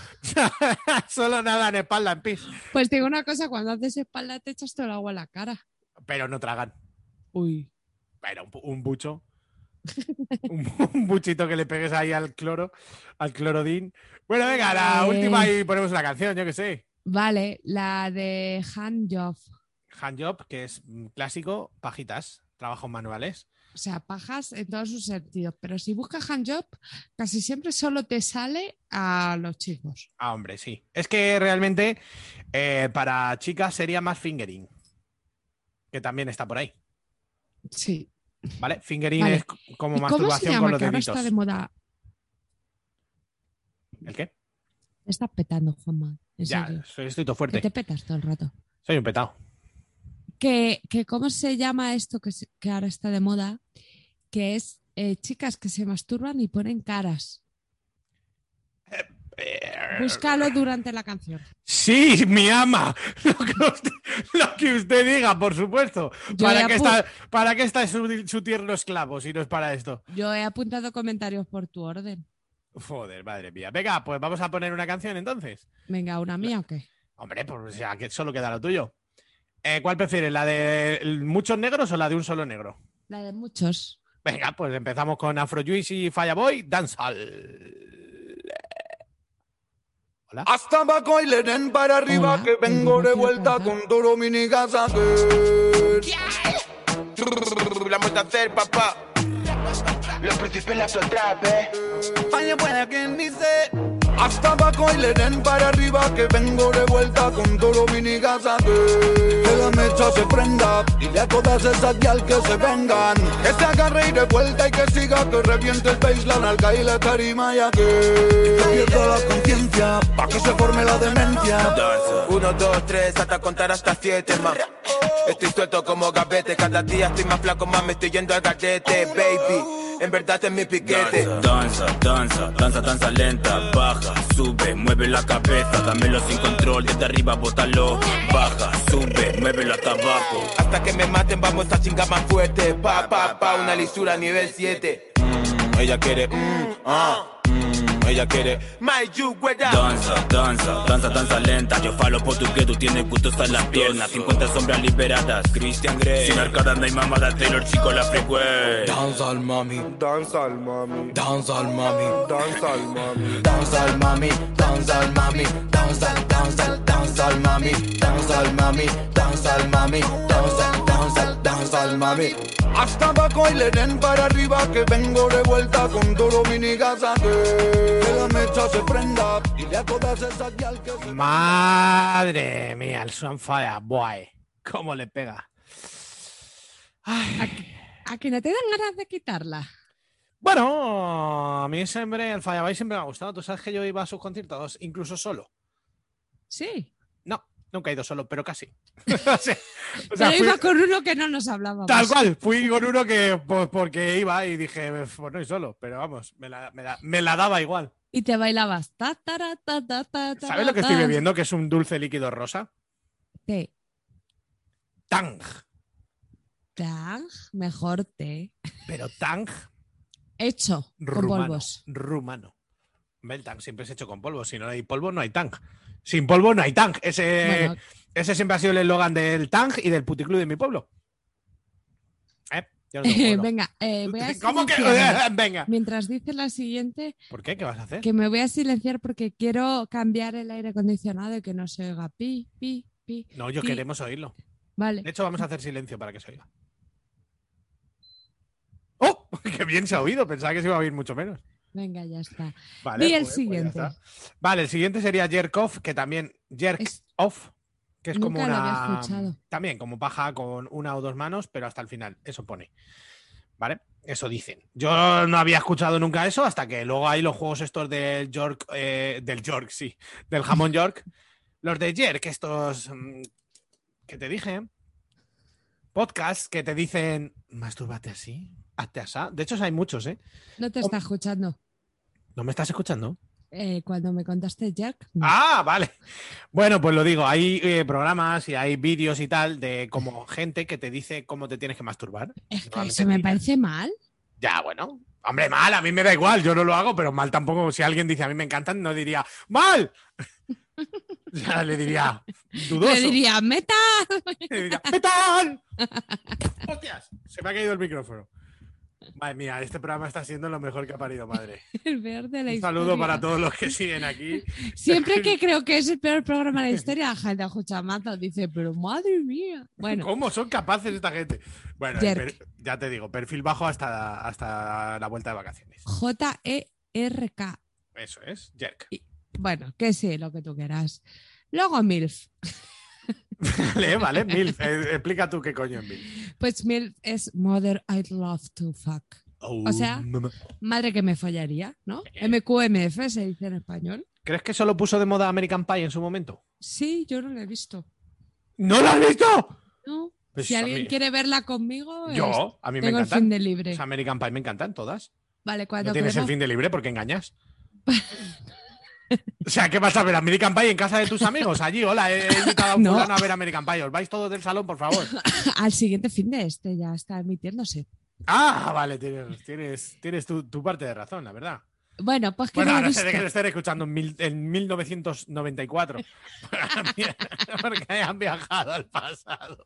Solo nada en espalda en pis. Pues te digo una cosa, cuando haces espalda te echas todo el agua a la cara. Pero no tragan. Uy. Pero un, un bucho. Un, un buchito que le pegues ahí al cloro, al clorodín. Bueno, venga, la Eh. última y ponemos una canción, yo que sé. Vale, la de handjob. Handjob, que es mm, clásico, pajitas, trabajos manuales. O sea, pajas en todos sus sentidos. Pero si buscas handjob, casi siempre solo te sale a los chicos. Ah, hombre, sí. Es que realmente eh, para chicas sería más fingering, que también está por ahí. Sí. ¿Vale? Fingering Vale. es c- como ¿Y cómo se masturbación llama? con los Que ahora deditos. está de moda. ¿El qué? Te estás petando, Juanma. En Ya, serio. soy, estoy todo Que fuerte. te petas todo el rato. Soy un petado. Que, que ¿cómo se llama esto que, se- que ahora está de moda? Que es eh, chicas que se masturban y ponen caras. Búscalo durante la canción. Sí, mi ama. Lo que usted, lo que usted diga, por supuesto. Yo ¿Para he qué, apu- está, ¿Para qué está su, su tierno esclavo si no es para esto? Yo he apuntado comentarios por tu orden. Joder, madre mía. Venga, pues vamos a poner una canción entonces. Venga, ¿una mía o qué? Hombre, pues o sea, que solo queda lo tuyo. Eh, ¿Cuál prefieres? ¿La de muchos negros o la de un solo negro? La de muchos. Venga, pues empezamos con Afro Juice y Fireboy, Dancehall. Hola. Hasta abajo y le den para arriba, Hola, que vengo el de Divo quiere vuelta cantar. con todo mi niggas a La muestra hacer, papá. Los príncipes la trap, eh. Vaya puede quien dice. Hasta abajo y le den para arriba, que vengo de vuelta con todo mi niggas a que la mecha se prenda, dile a todas esas gal que se vengan, que se agarre y de vuelta y que siga, que reviente el bass, la nalga y la tarima ya que, que pierda la conciencia, pa' que se forme la demencia. Danza. Uno, dos, tres, hasta contar hasta siete, man. Estoy suelto como gavete. Cada día estoy más flaco, más me estoy yendo al gallete, baby. En verdad es mi piquete. Danza, danza, danza, danza lenta. Baja, sube, mueve la cabeza. Dámelo sin control, desde arriba bótalo. Baja, sube, muévelo hasta abajo. Hasta que me maten vamos a chingar más fuerte. Pa, pa, pa, una lisura nivel siete. Mm, ella quiere, mm, ah, mm, ella quiere. My you, where up? Danza, danza, danza, danza lenta. Yo falo portugués, tú tienes gustos en las piernas. cincuenta sombras liberadas, Christian Grey. Sin arcada no hay mamada, Taylor, chico, la frecuencia. Danza al mami, Danza al mami, danza al mami, danza al mami. danza al mami, danza al mami, danza, danza, danza dancehall mami, dancehall mami, dancehall mami, dancehall, dancehall, dancehall mami. Hasta abajo y le den para arriba que vengo de vuelta con todo mi nigasa que la mecha se prenda y de a todas esas yal que se... Madre mía, el Sunfire, boy, cómo le pega. Ay. ¿A que, ¿A que no te dan ganas de quitarla? Bueno, a mí siempre el Firefly siempre me ha gustado. Tú sabes que yo iba a sus conciertos incluso solo. Sí. No, nunca he ido solo, pero casi. o sea, o sea, Pero fui... iba con uno que no nos hablaba. Tal cual, fui con uno que pues, porque iba y dije, pues no, y solo, pero vamos, me la, me la, me la daba igual. Y te bailabas. Ta, tara, ta, ta, ta, ta, ¿Sabes lo que ta. estoy bebiendo? Que es un dulce líquido rosa. Té. Tang. Tang, mejor té. Pero Tang Hecho con rumano. polvos. Rumano. El Tang siempre es hecho con polvo. Si no hay polvo, no hay Tang. Sin polvo, no hay Tang. Ese, Bueno. ese siempre ha sido el eslogan del Tang y del puticlub de mi pueblo. ¿Eh? Yo no tengo pueblo. Venga, eh, voy a ¿Cómo que? silenciar. Venga. Mientras dices la siguiente, ¿Por qué? ¿Qué vas a hacer? que me voy a silenciar porque quiero cambiar el aire acondicionado y que no se oiga pi, pi, pi. No, yo pi. queremos oírlo. Vale. De hecho, vamos a hacer silencio para que se oiga. ¡Oh! ¡Qué bien se ha oído! Pensaba que se iba a oír mucho menos. Venga, ya está. Vale, Di el pues- pues ya siguiente. está. Vale, el siguiente sería Jerk Off, que también Jerk Es- Off, que es como Nunca lo una... había escuchado. También como paja con una o dos manos, pero hasta el final. Eso pone. ¿Vale? Eso dicen. Yo no había escuchado nunca eso hasta que luego hay los juegos estos del York, eh, del York, sí, del jamón York. Los de Jerk, estos mm, que te dije, podcasts que te dicen, mastúrbate así, hazte asá. De hecho, hay muchos, ¿eh? No te está escuchando. ¿No me estás escuchando? Eh, cuando me contaste Jack, no. Ah, vale. Bueno, pues lo digo, hay eh, programas y hay vídeos y tal de como gente que te dice cómo te tienes que masturbar. Es que Normalmente eso me te- parece mal. Ya, bueno. Hombre, mal, a mí me da igual, yo no lo hago, pero mal tampoco. Si alguien dice a mí me encantan, no diría ¡mal! Ya le diría dudoso. Le diría, meta. Le diría ¡metal! ¡Hostias! Se me ha caído el micrófono. Madre mía, este programa está siendo lo mejor que ha parido madre. El peor de la Un historia. saludo para todos los que siguen aquí. Siempre que creo que es el peor programa de la historia, la gente escucha mazo dice, pero madre mía. Bueno, ¿Cómo son capaces esta gente? Bueno, Jerk. per- ya te digo, perfil bajo hasta, hasta la vuelta de vacaciones. J E R K. Eso es, Jerk. Bueno, que sí, lo que tú quieras. Luego MILF. Vale, vale, Milf. Eh, explica tú qué coño es Milf. Pues MILF es Mother I'd Love to Fuck. O sea, mamá. Madre que me follaría, ¿no? M Q M F se dice en español. ¿Crees que solo puso de moda American Pie en su momento? Sí, yo no la he visto. ¿No lo has visto? No. Pues si a alguien mí- quiere verla conmigo, es- Yo, a mí me tengo el encantan. fin de libre. Las American Pie me encantan todas. Vale, cuando ¿No tienes el queremos- fin de libre porque engañas? O sea, ¿qué vas a ver? ¿American Pie en casa de tus amigos? Allí, hola, he invitado a un No. fulano a ver American Pie. ¿Os vais todos del salón, por favor? al siguiente fin de este ya está emitiéndose. Ah, vale, tienes, tienes, tienes tu, tu parte de razón, la verdad. Bueno, pues que Bueno, no he ahora sé visto. de que estar escuchando en, mil, en mil novecientos noventa y cuatro. Porque hayan viajado al pasado.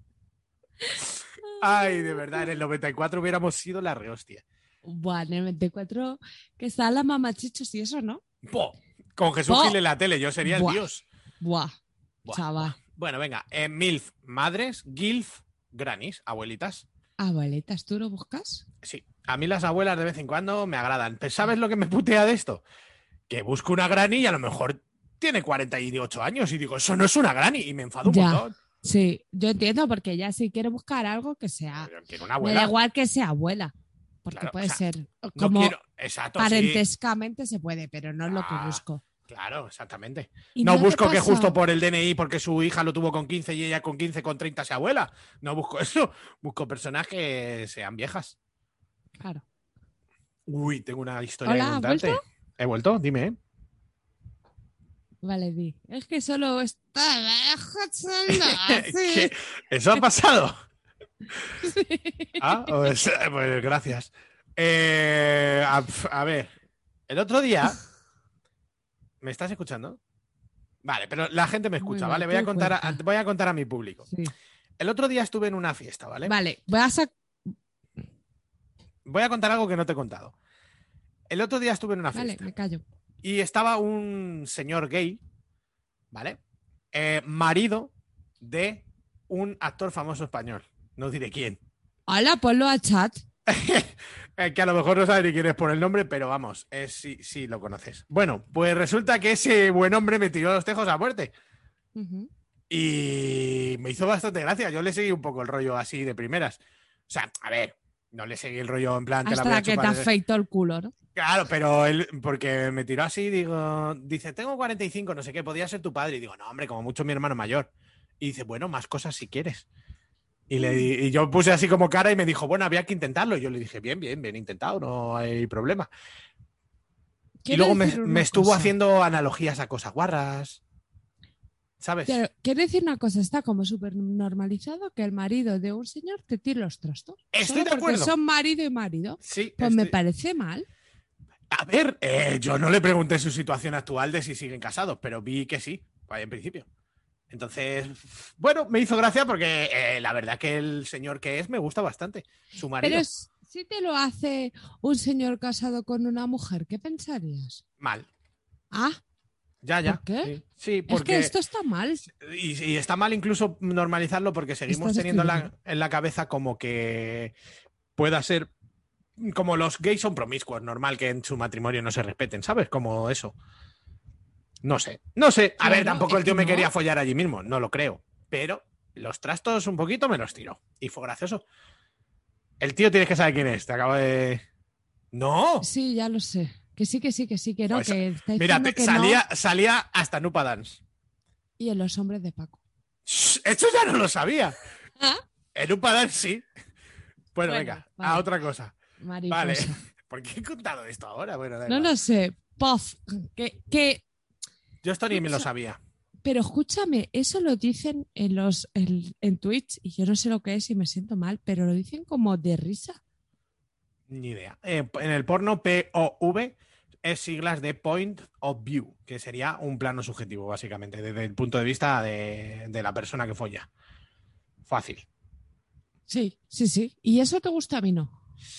Ay, de verdad, en el noventa y cuatro hubiéramos sido la rehostia. Buah, en el veinticuatro que está la mamachichos y eso, ¿no? Po, con Jesús Po. Gil en la tele, yo sería el Buah. dios. Buah, Buah. chaval. Bueno, venga, eh, MILF, madres, GILF, grannies, abuelitas. Abuelitas, ¿tú lo buscas? Sí, a mí las abuelas de vez en cuando me agradan. Pero ¿sabes lo que me putea de esto? Que busco una granny y a lo mejor tiene cuarenta y ocho años y digo, eso no es una granny y me enfado un Ya. montón. Sí, yo entiendo porque ya si quiero buscar algo que sea, Pero quiero una me da abuela. igual que sea abuela, porque Claro, puede o sea, ser No como quiero, exacto, sí. parentescamente se puede, pero no es lo que Ah, busco. Claro, exactamente. ¿Y No te busco que pasa? justo por el D N I, porque su hija lo tuvo con quince y ella con quince, con treinta sea abuela. No busco eso. Busco personas que sean viejas. Claro. Uy, tengo una historia Hola, que ¿has contarte. vuelto? He vuelto, dime. ¿eh? Vale, di. Es que solo está escuchando ¿Qué? así. ¿Eso ha pasado? Ah, pues, pues gracias. Eh, a, a ver, el otro día. ¿Me estás escuchando? Vale, pero la gente me escucha, Bueno, ¿vale? Voy a, tú contar a, cuenta. voy a contar a mi público. Sí. El otro día estuve en una fiesta, ¿vale? Vale, voy a sacar. Voy a contar algo que no te he contado. El otro día estuve en una Vale, fiesta me callo. y estaba un señor gay, ¿vale? eh, marido de un actor famoso español. No diré quién. Hola, ponlo al chat. eh, que a lo mejor no sabes ni quién es por el nombre, pero vamos, es, sí, sí lo conoces. Bueno, pues resulta que ese buen hombre me tiró los tejos a muerte. Uh-huh. Y me hizo bastante gracia. Yo le seguí un poco el rollo así de primeras. O sea, a ver, no le seguí el rollo en plan... Te la voy Hasta a que te chupar. afeitó el culo, ¿no? Claro, pero él, porque me tiró así, digo, dice, tengo cuarenta y cinco, no sé qué, podía ser tu padre. Y digo, no, hombre, como mucho mi hermano mayor. Y dice, bueno, más cosas si quieres. Y, le, y yo puse así como cara y me dijo, bueno, había que intentarlo. Y yo le dije, bien, bien, bien intentado, no hay problema. Y luego me, me estuvo cosa. haciendo analogías a cosas guarras, ¿sabes? Pero, quiero decir una cosa, está como súper normalizado que el marido de un señor te tire los trastos. Estoy Solo de porque acuerdo. son marido y marido. Sí, Pues estoy... me parece mal. A ver, eh, yo no le pregunté su situación actual de si siguen casados, pero vi que sí, en principio. Entonces, bueno, me hizo gracia porque eh, la verdad que el señor que es me gusta bastante. Su marido. Pero es, si te lo hace un señor casado con una mujer, ¿qué pensarías? Mal. Ah, Ya, ya. ¿por qué? Sí, sí, porque... Es que esto está mal. Y, y está mal incluso normalizarlo porque seguimos Estás teniendo en la, escribiendo. en la cabeza como que pueda ser... Como los gays son promiscuos, normal que en su matrimonio no se respeten, ¿sabes? Como eso. No sé, no sé. A Claro, ver, tampoco el tío eh, me no. quería follar allí mismo, no lo creo. Pero los trastos un poquito me los tiró. Y fue gracioso. El tío tienes que saber quién es, te acabo de... ¡No! Sí, ya lo sé. Que sí, que sí, que sí, que no, Pues, que está mira, diciendo te- que salía, no. salía hasta Nupa Dance. Y en los hombres de Paco. Shh, Esto ya no lo sabía. ¿Ah? En Nupa Dance sí. Bueno, Bueno, venga, a vale. otra cosa. Mariposa. Vale. ¿Por qué he contado esto ahora? Bueno, da No igual. lo sé. Puff. Que, que, Yo esto ni me lo sabía. pero escúchame, eso lo dicen en los en, en Twitch y yo no sé lo que es y me siento mal, pero lo dicen como de risa. Ni idea. Eh, en el porno P O V es siglas de Point of View, que sería un plano subjetivo, básicamente, desde el punto de vista de, de la persona que folla. Fácil. Sí, sí, sí. ¿Y eso te gusta? A mí no.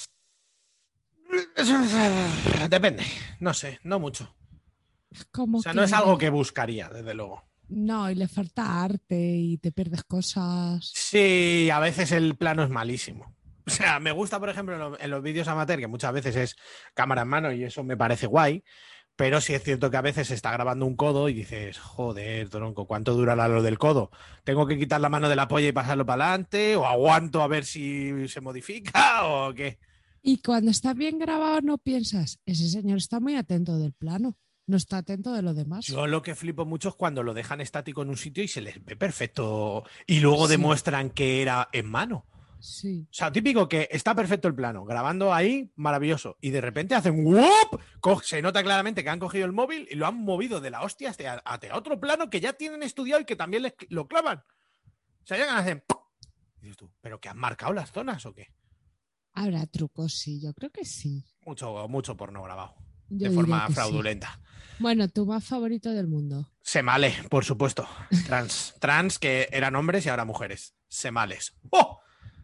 Depende. No sé, no mucho. Como O sea, que... no es algo que buscaría, desde luego. No, y le falta arte y te pierdes cosas. Sí, a veces el plano es malísimo. O sea, me gusta, por ejemplo, en los, en los vídeos amateur, que muchas veces es cámara en mano y eso me parece guay, pero sí es cierto que a veces se está grabando un codo y dices, joder, tronco, ¿cuánto durará lo del codo? ¿Tengo que quitar la mano de la polla y pasarlo para adelante? ¿O aguanto a ver si se modifica? ¿O qué? Y cuando está bien grabado no piensas, ese señor está muy atento del plano, no está atento de lo demás. Yo lo que flipo mucho es cuando lo dejan estático en un sitio y se les ve perfecto y luego Sí. demuestran que era en mano. Sí. O sea, típico que está perfecto el plano, grabando ahí, maravilloso, y de repente hacen ¡wop! Co- Se nota claramente que han cogido el móvil y lo han movido de la hostia hasta, hasta otro plano que ya tienen estudiado y que también les, lo clavan. O sea, llegan y hacen ¡pum! Y dices tú, ¿pero que han marcado las zonas o qué? Habrá trucos, sí, yo creo que sí. Mucho, mucho porno grabado, Yo de forma diría que sí. fraudulenta. Bueno, tu más favorito del mundo. Semale, por supuesto. Trans. Trans que eran hombres y ahora mujeres. Semales. ¡Oh!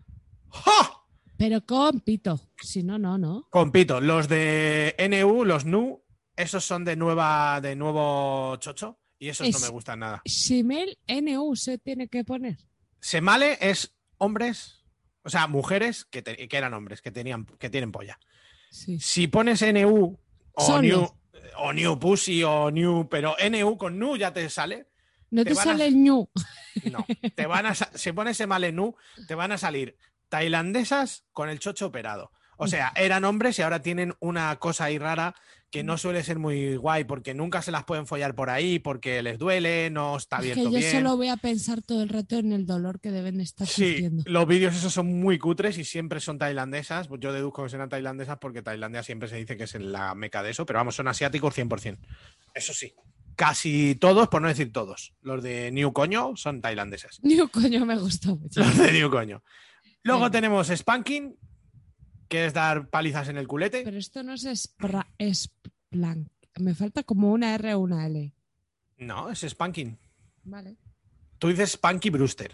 ¡Ja! Pero con pito. Si no, no, no. Compito, los de N U, los N U, esos son de nueva, de nuevo chocho y esos Es- no me gustan nada. Shimel N U se tiene que poner. Semale es hombres, o sea, mujeres que, te- que eran hombres, que tenían, que tienen polla. Sí. Si pones N U o Solo. New, o New Pussy o New, pero N U con N U ya te sale. No Te te, van a- sale el ñu. No, te van a sa- si pones Semale N U, te van a salir tailandesas con el chocho operado. O sea, eran hombres y ahora tienen una cosa ahí rara que no suele ser muy guay porque nunca se las pueden follar por ahí porque les duele, no está Es que abierto yo bien. solo voy a pensar todo el rato en el dolor que deben estar Sí, sufriendo. los vídeos esos son muy cutres y siempre son tailandesas. Pues yo deduzco que serán tailandesas porque Tailandia siempre se dice que es la meca de eso, pero vamos, son asiáticos cien por ciento. Eso sí, casi todos, por no decir todos, los de New Coño son tailandesas. Ni un coño me gustó mucho. Los de New Coño. Luego Venga. tenemos spanking, que es dar palizas en el culete. Pero esto no es spra, es plan. Me falta como una R o una L. No, es spanking. Vale. Tú dices Spanky Brewster,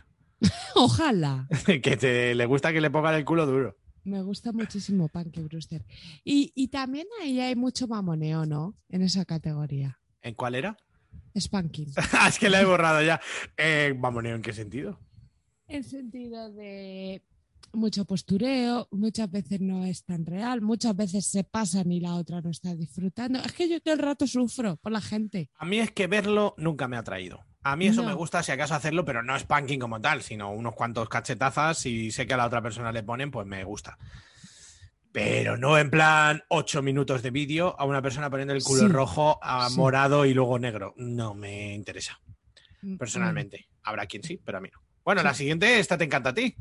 Ojalá. que te, le gusta que le pongan el culo duro. Me gusta muchísimo Punky Brewster. Y, y también ahí hay mucho mamoneo, ¿no? En esa categoría. ¿En cuál era? Spanking. Es que la he borrado ya. Eh, vamos, ¿en qué sentido? En sentido de mucho postureo, muchas veces no es tan real, muchas veces se pasan y la otra no está disfrutando. Es que yo todo el rato sufro por la gente. A mí es que verlo nunca me ha atraído. A mí eso No. me gusta si acaso hacerlo, pero no spanking como tal, sino unos cuantos cachetazas y sé que a la otra persona le ponen, pues me gusta. Pero no en plan ocho minutos de vídeo a una persona poniendo el culo Sí, rojo a sí. morado y luego negro. No me interesa, Mm, personalmente. Habrá quien sí, pero a mí no. Bueno, Sí. la siguiente, esta te encanta a ti.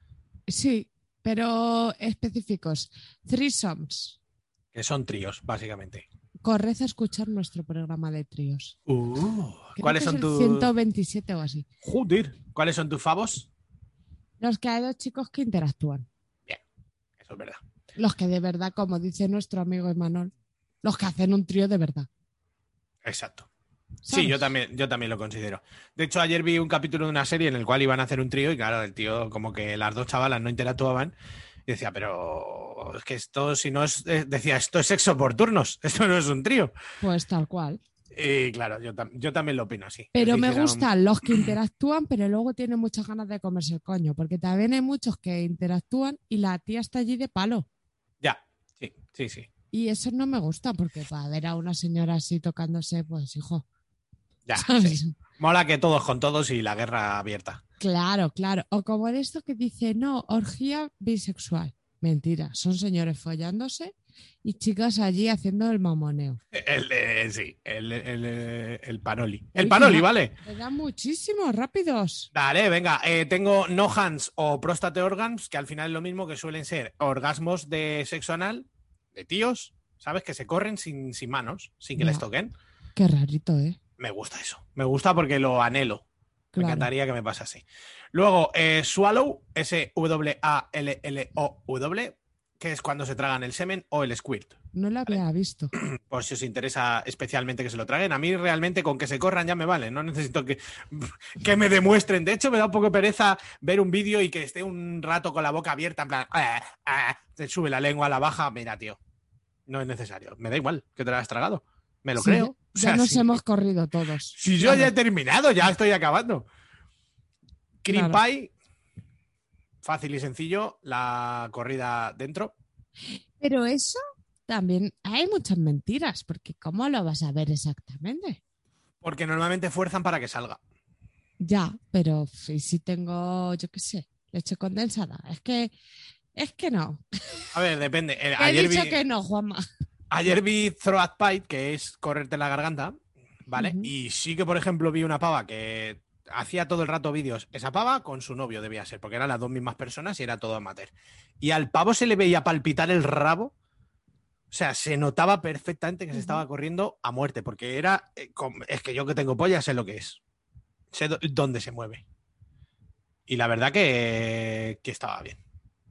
Sí, pero específicos. Threesomes. Que son tríos, básicamente. Corred a escuchar nuestro programa de tríos. Uh, Creo ¿Cuáles que son es el tus... ciento veintisiete o así. Joder. ¿Cuáles son tus favos? Los que hay dos chicos que interactúan. Bien, eso es verdad. Los que de verdad, como dice nuestro amigo Emanuel, los que hacen un trío de verdad. Exacto. ¿Sabes? Sí, yo también, yo también lo considero. De hecho, ayer vi un capítulo de una serie en el cual iban a hacer un trío y claro, el tío, como que las dos chavalas no interactuaban y decía, pero es que esto, si no es, eh, decía, esto es sexo por turnos, esto no es un trío. Pues tal cual. Y claro, yo, tam- yo también lo opino así. Pero Es me decir, gustan los que interactúan, pero luego tienen muchas ganas de comerse el coño, porque también hay muchos que interactúan y la tía está allí de palo. Ya, sí, sí, sí. Y eso no me gusta, porque para ver a una señora así tocándose, pues hijo. Ya, ¿sabes? sí. Mola que todos con todos y la guerra abierta. Claro, claro. O como en esto que dice, no, orgía bisexual. Mentira, son señores follándose y chicas allí haciendo el mamoneo. El, eh, sí, el, el, el, el Panoli. El Oye, Panoli, me da- ¿vale? Me dan muchísimos, rápidos. Dale, venga, eh, tengo no hands o prostate organs, que al final es lo mismo, que suelen ser orgasmos de sexo anal, de tíos, ¿sabes? Que se corren sin, sin manos, sin que Ya. les toquen. Qué rarito, ¿eh? Me gusta eso. Me gusta porque lo anhelo. Me Claro. encantaría que me pasase. Luego, eh, swallow, S W A L L O W, que es cuando se tragan el semen o el squirt. No lo había visto. Por si os interesa especialmente que se lo traguen. A mí realmente con que se corran ya me vale. No necesito que, que me demuestren. De hecho, me da un poco de pereza ver un vídeo y que esté un rato con la boca abierta, en plan, "Ah, ah", te sube la lengua a la baja. Mira, tío, no es necesario. Me da igual que te lo has tragado. Me lo Sí, creo. Ya, O sea, ya nos si, hemos corrido todos. si yo Claro. ya he terminado, ya estoy acabando. Cream Claro. pie, fácil y sencillo. La corrida dentro. Pero eso también hay muchas mentiras, porque ¿cómo lo vas a ver exactamente? Porque normalmente fuerzan para que salga. Ya, pero si, si tengo, yo qué sé, leche condensada. Es que, es que no. A ver, depende. Eh, He ayer dicho vi... que no, Juanma. Ayer vi Throat Pipe, que es correrte la garganta, ¿vale? Ujú. Y sí que, por ejemplo, vi una pava que hacía todo el rato vídeos. Esa pava con su novio debía ser, porque eran las dos mismas personas y era todo amateur. Y al pavo se le veía palpitar el rabo. O sea, se notaba perfectamente que se Ujú. estaba corriendo a muerte, porque era... eh, com- Es que yo que tengo polla sé lo que es. Sé do- dónde se mueve. Y la verdad que, que estaba bien.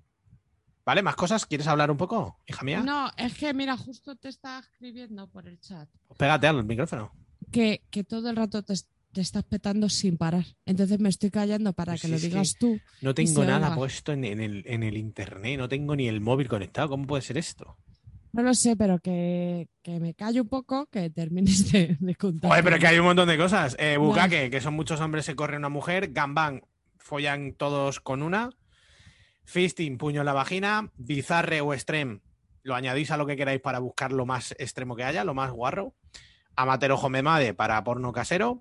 ¿Vale? ¿Más cosas? ¿Quieres hablar un poco, hija mía? No, es que mira, justo te estaba escribiendo por el chat Pues pégate al micrófono. que, que todo el rato te, te estás petando sin parar. Entonces me estoy callando para Pues que si lo es que- digas tú. No Y tengo se nada oiga. puesto en, en el, en el internet, no tengo ni el móvil conectado. ¿Cómo puede ser esto? No lo sé, pero que, que me callo un poco, que termines de, de contar. Oye, pero que hay un montón de cosas. Eh, No. Bukake, que son muchos hombres, se corre una mujer. Ganbang, follan todos con una. Fisting, puño en la vagina. Bizarre o extreme, lo añadís a lo que queráis para buscar lo más extremo que haya, lo más guarro. Amateur ojo memade para porno casero.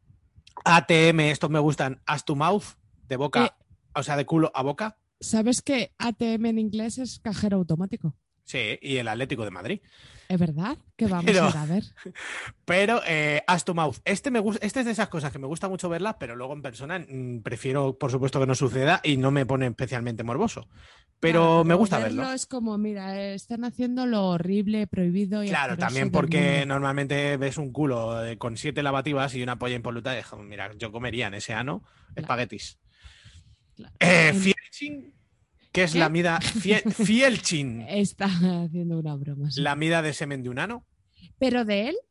A T M, estos me gustan. As to mouth, de boca, Eh. o sea, de culo a boca. ¿Sabes que A T M en inglés es cajero automático? Sí, y el Atlético de Madrid. ¿Es verdad? Que vamos Pero- a ir a ver. Pero eh, As to Mouth, este, me gusta, este es de esas cosas que me gusta mucho verlas, pero luego en persona mm, prefiero, por supuesto, que no suceda y no me pone especialmente morboso. Pero Claro, me gusta verlo. Es como, mira, eh, están haciendo lo horrible, prohibido y Claro, asqueroso también del porque mundo. normalmente ves un culo eh, con siete lavativas y una polla impoluta y dices, mira, yo comería en ese ano espaguetis. Claro. Eh, En- Fielchin, que es ¿Qué? la mida... Fie- Fielchin, Está haciendo una broma. sí. la mida de semen de un ano, Pero de él,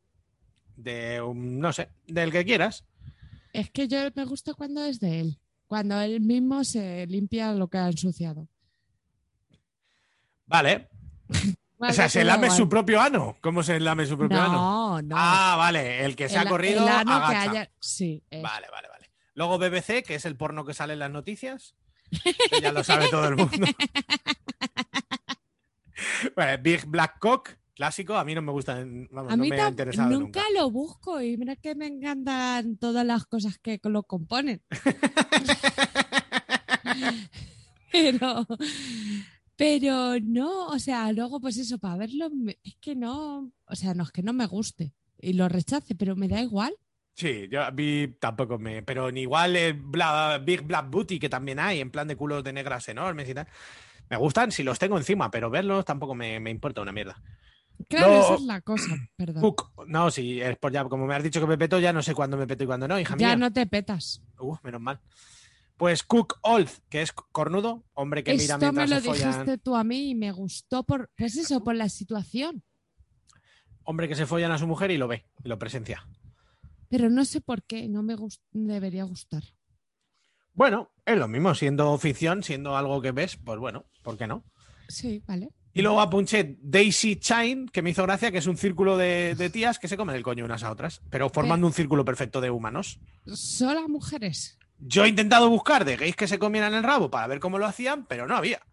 de un, no sé, del que quieras. es que yo me gusta cuando es de él. Cuando él mismo se limpia lo que ha ensuciado. Vale. O sea, se lame su propio ano. ¿Cómo se lame su propio ano? No, no. Ah, vale. El que se El- ha corrido el ano que agacha. haya- Sí. eso. Vale, vale, vale. Luego B B C, que es el porno que sale en las noticias. Que ya lo sabe todo el mundo. Bueno, Big Black Cock, clásico. A mí no me gusta. Vamos, A no mí me ha tam- interesado nunca, nunca. lo busco y mira que me encantan todas las cosas que lo componen. pero, pero no, o sea, luego pues eso, para verlo, me- es que no, o sea, no es que no me guste y lo rechace, pero me da igual. Sí, yo a mí tampoco me. Pero ni igual el Bla- Big Black Booty, que también hay, en plan de culos de negras enormes y tal. Me gustan si los tengo encima, pero verlos tampoco me, me importa una mierda. Claro, No. esa es la cosa, perdón. Cook, no, sí, es por ya, como me has dicho que me peto, ya no sé cuándo me peto y cuándo no, hija Ya mía. no te petas. Uh, menos mal. Pues Cook Old, que es cornudo, hombre que mira Esto me mientras lo se follan. dijiste tú a mí y me gustó por, pues eso, por la situación. Hombre que se follan a su mujer y lo ve, y lo presencia. Pero no sé por qué, no me gust- debería gustar. Bueno, es lo mismo, siendo ficción, siendo algo que ves, pues bueno, ¿por qué no? Sí, vale. Y luego apunché Daisy Chain, que me hizo gracia, que es un círculo de, de tías que se comen el coño unas a otras, pero formando un círculo perfecto de humanos. Solo mujeres. Yo he intentado buscar de gays que se comieran el rabo para ver cómo lo hacían, pero no había.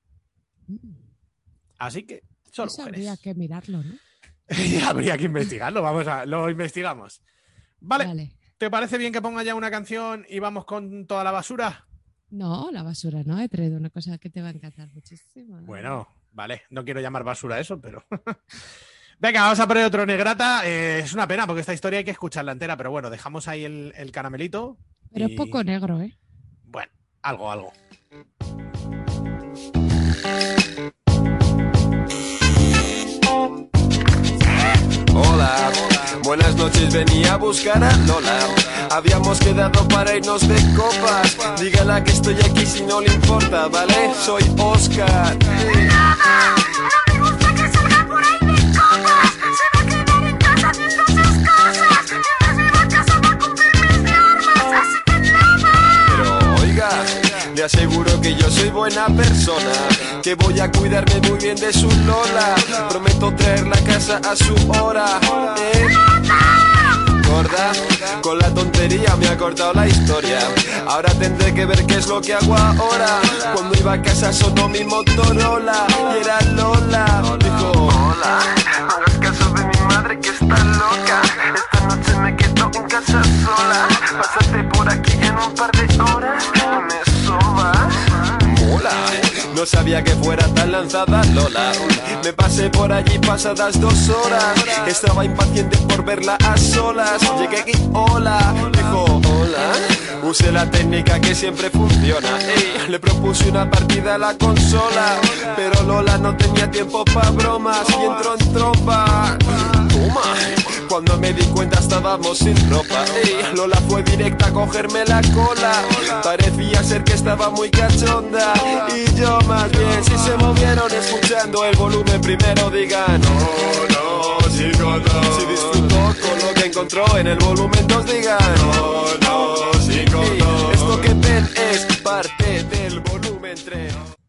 Así que solo Eso mujeres. habría que mirarlo, ¿no? Habría que investigarlo, vamos a, lo investigamos. Vale, Vale. ¿te parece bien que ponga ya una canción y vamos con toda la basura? No, la basura no. He traído una cosa que te va a encantar muchísimo. Bueno, vale, no quiero llamar basura a eso, pero... Venga, vamos a poner otro negrata. Eh, es una pena porque esta historia hay que escucharla entera, pero bueno, dejamos ahí el, el caramelito. Pero y- es poco negro, ¿eh? Bueno, algo, algo. Hola, buenas noches, venía a buscar a Lola. Habíamos quedado para irnos de copas. Dígala que estoy aquí si no le importa, ¿vale? Soy Oscar. Hey. Pero oiga, le aseguro que yo soy buena persona, que voy a cuidarme muy bien de su Lola. Prometo traerla a casa a su hora. ¿Eh? Gorda, con la tontería me ha cortado la historia. Ahora tendré que ver qué es lo que hago ahora. Cuando iba a casa sonó mi Motorola y era Lola. Dijo, hola, no hagas caso de mi madre que está loca. Esta noche me quedo en casa sola. Pásate por aquí en un par de horas y me sobas. Mola, no sabía que fuera tan lanzada Lola. Me pasé por allí pasadas dos horas. Estaba impaciente por verla a solas. Llegué aquí, hola, dijo, hola. Usé la técnica que siempre funciona. Ey, le propuse una partida a la consola, pero Lola no tenía tiempo pa' bromas y entró en tropa. Toma. Cuando me di cuenta estábamos sin ropa. Ey, Lola fue directa a cogerme la cola. Parecía ser que estaba muy cachonda y yo más bien. Si se movieron escuchando el volumen primero digan no, no, chico, no. Si disfrutó con lo que encontró en el volumen dos digan no, no, chico, no. Esto que ven es parte del volumen tres.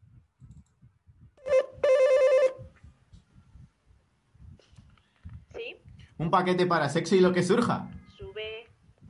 Sí, Un paquete para sexo y lo que surja. sube.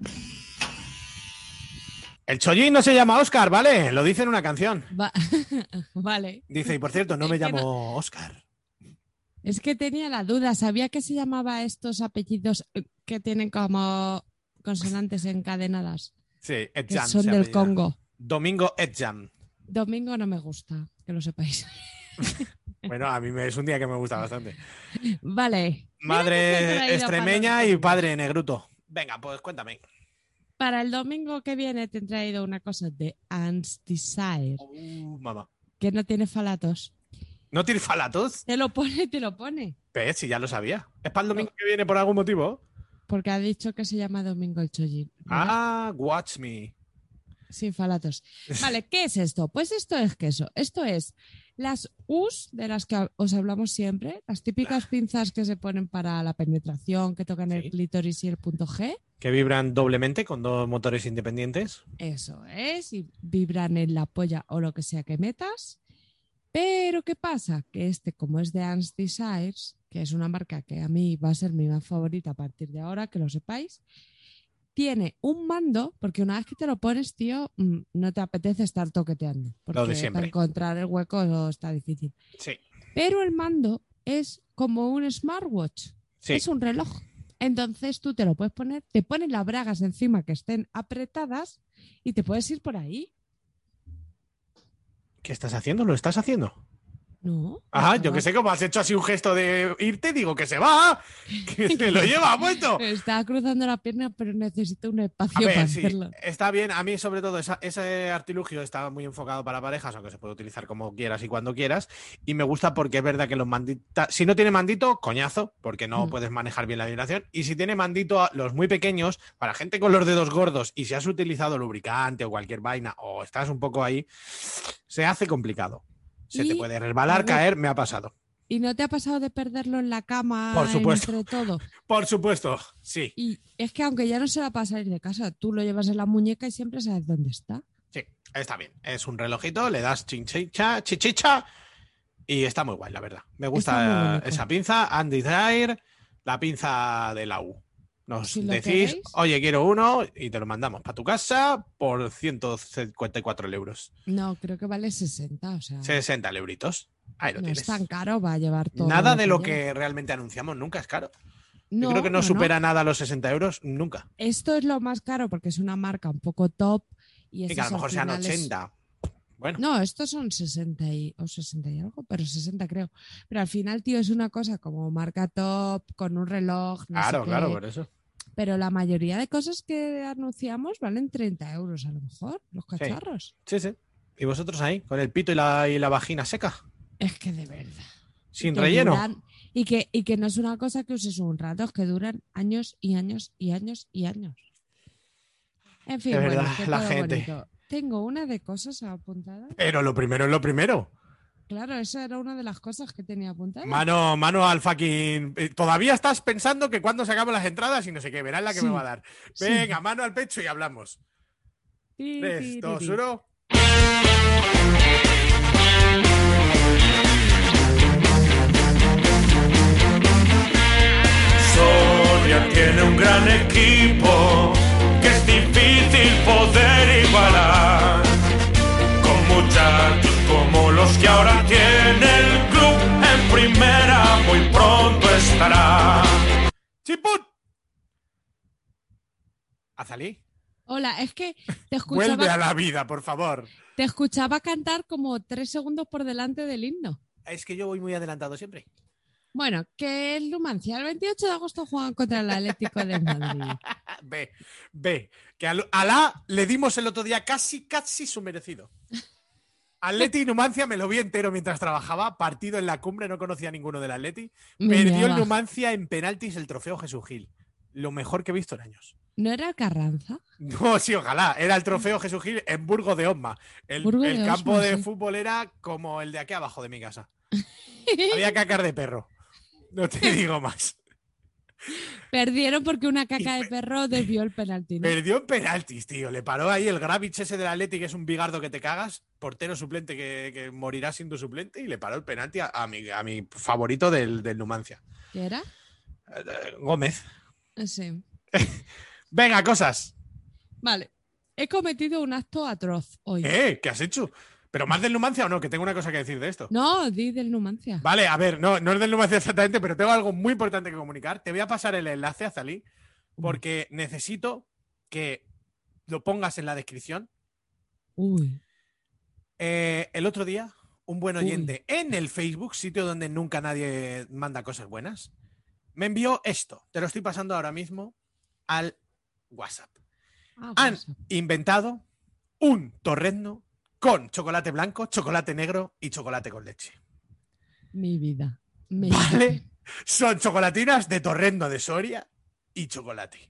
El chollín no se llama Oscar, ¿vale? Lo dice en una canción. Va- vale. Dice, y por cierto, no me Es que llamo Oscar. Es que tenía la duda. Sabía que se llamaba estos apellidos eh, que tienen como consonantes encadenadas, Sí, que Edjam. son se del apellida. Congo. Domingo Edjam. Domingo no me gusta, que lo sepáis. Bueno, a mí me, es un día que me gusta bastante. Vale. Mira que te he Madre traído extremeña para y los- padre negruto. Venga, pues cuéntame. Para el domingo que viene te he traído una cosa de Ants Desire, Uh, mamá. que no tiene falatos. ¿No tienes falatos? Te lo pone, te lo pone. Pues si ya lo sabía. ¿Es para el domingo que viene por algún motivo? Porque ha dicho que se llama Domingo el Chollín. Ah, watch me. Sin falatos. Vale, ¿qué es esto? Pues esto es queso. Esto es las U's de las que os hablamos siempre, las típicas pinzas que se ponen para la penetración, que tocan Sí. el clítoris y el punto G. Que vibran doblemente con dos motores independientes. Eso es, y vibran en la polla o lo que sea que metas. Pero ¿qué pasa? Que este, como es de Ants Desires, que es una marca que a mí va a ser mi más favorita a partir de ahora, que lo sepáis, tiene un mando, porque una vez que te lo pones, tío, no te apetece estar toqueteando. Porque Lo de siempre. para encontrar el hueco está difícil. Sí. Pero el mando es como un smartwatch. Sí. Es un reloj. Entonces tú te lo puedes poner, te pones las bragas encima que estén apretadas y te puedes ir por ahí. ¿Qué estás haciendo? ¿Lo estás haciendo? No. Ah, estaba- yo que sé cómo has hecho así un gesto de irte, digo que se va, que se lo lleva puesto. Estaba cruzando la pierna, pero necesito un A espacio para ver, sí, hacerlo. está bien. A mí, sobre todo, esa- ese artilugio está muy enfocado para parejas, aunque se puede utilizar como quieras y cuando quieras. Y me gusta porque es verdad que los manditos. Si no tiene mandito, coñazo, porque no Mm. puedes manejar bien la vibración. Y si tiene mandito, a los muy pequeños, para gente con los dedos gordos, y si has utilizado lubricante o cualquier vaina, o estás un poco ahí, se hace complicado. Se Y, te puede a resbalar, ver, caer, me ha pasado. ¿Y no te ha pasado de perderlo en la cama Por supuesto. entre todo? Por supuesto, sí. Y es que aunque ya no se la pasa salir de casa, tú lo llevas en la muñeca y siempre sabes dónde está. Sí, está bien. Es un relojito, le das chinchicha, chichicha y está muy guay, la verdad. Me Está muy gusta bonito. esa pinza, Andy Dyer, la pinza de la U. Nos Si lo decís, queréis. oye, quiero uno y te lo mandamos para tu casa por ciento cincuenta y cuatro euros. No, creo que vale sesenta, o sea, sesenta euritos. Ahí lo no tienes. es tan caro, va a llevar todo. Nada de lo lleva. que realmente anunciamos nunca es caro. Yo No, creo que no, no, supera nada los sesenta euros nunca. Esto es lo más caro porque es una marca un poco top y, Y que a estas lo mejor al sean final es- ochenta. Bueno, No, estos son sesenta y, o sesenta y algo, pero sesenta creo. Pero al final, tío, es una cosa como marca top, con un reloj, no sé claro, qué. claro, por eso. Pero la mayoría de cosas que anunciamos valen treinta euros a lo mejor, los cacharros. Sí, sí. ¿Y vosotros ahí, con el pito y la, y la vagina seca? Es que de verdad. Sin Que relleno. duran- y, que, y que no es una cosa que uses un rato, es que duran años y años y años y años. En fin, De bueno, verdad, que la todo gente. bonito. Tengo una de cosas apuntadas. Pero lo primero es lo primero. Claro, esa era una de las cosas que tenía apuntadas. Mano, mano al fucking. eh, Todavía estás pensando que cuando sacamos las entradas y no sé qué, verás la que Sí. me va a dar. Sí. Venga, mano al pecho y hablamos. Ti, Tres, ti, dos, ti, ti. uno. Soria tiene un gran equipo que es difícil poder igualar. Con muchachos como los que ahora tiene el club en primera, muy pronto estará. ¡Chimpún! Azalí, Hola, es que te escuchaba, vuelve a la vida, por favor. te escuchaba cantar como tres segundos por delante del himno. Es que yo voy muy adelantado siempre. Bueno, que el Numancia el veintiocho de agosto juegan contra el Atlético de Madrid. Ve, ve, que al- a la le dimos el otro día casi, casi su merecido. Atleti y Numancia me lo vi entero mientras trabajaba, partido en la cumbre, no conocía a ninguno del Atleti. Me Perdió el meaba. Numancia en penaltis el trofeo Jesús Gil. Lo mejor que he visto en años. ¿No era Carranza? No, sí, ojalá. Era el trofeo Jesús Gil en Burgo de Osma. El, Burgo de el campo Osma, de sí. fútbol era como el de aquí abajo de mi casa. Había cacar de perro. No te digo más. Perdieron porque una caca de perro desvió el penalti, ¿no? Perdió en penaltis, tío. Le paró ahí el Gravich ese del Atleti, que es un bigardo que te cagas. Portero suplente que, que morirá siendo suplente. Y le paró el penalti a, a mi, a mi favorito del, del Numancia. ¿Qué era? Eh, Gómez. Sí. Venga, cosas. Vale. He cometido un acto atroz hoy. ¿Qué? ¿Qué has hecho? ¿Pero más del Numancia o no? Que tengo una cosa que decir de esto. No, di del Numancia. Vale, a ver, no, no es del Numancia exactamente, pero tengo algo muy importante que comunicar. Te voy a pasar el enlace a Zalí porque necesito que lo pongas en la descripción. Uy. Eh, el otro día, un buen Uy. oyente en el Facebook, sitio donde nunca nadie manda cosas buenas, me envió esto. Te lo estoy pasando ahora mismo al WhatsApp. Ah, Han WhatsApp. inventado un torrendo con chocolate blanco, chocolate negro y chocolate con leche. Mi vida. Mi ¿Vale? vida. Son chocolatinas de torrendo de Soria y chocolate.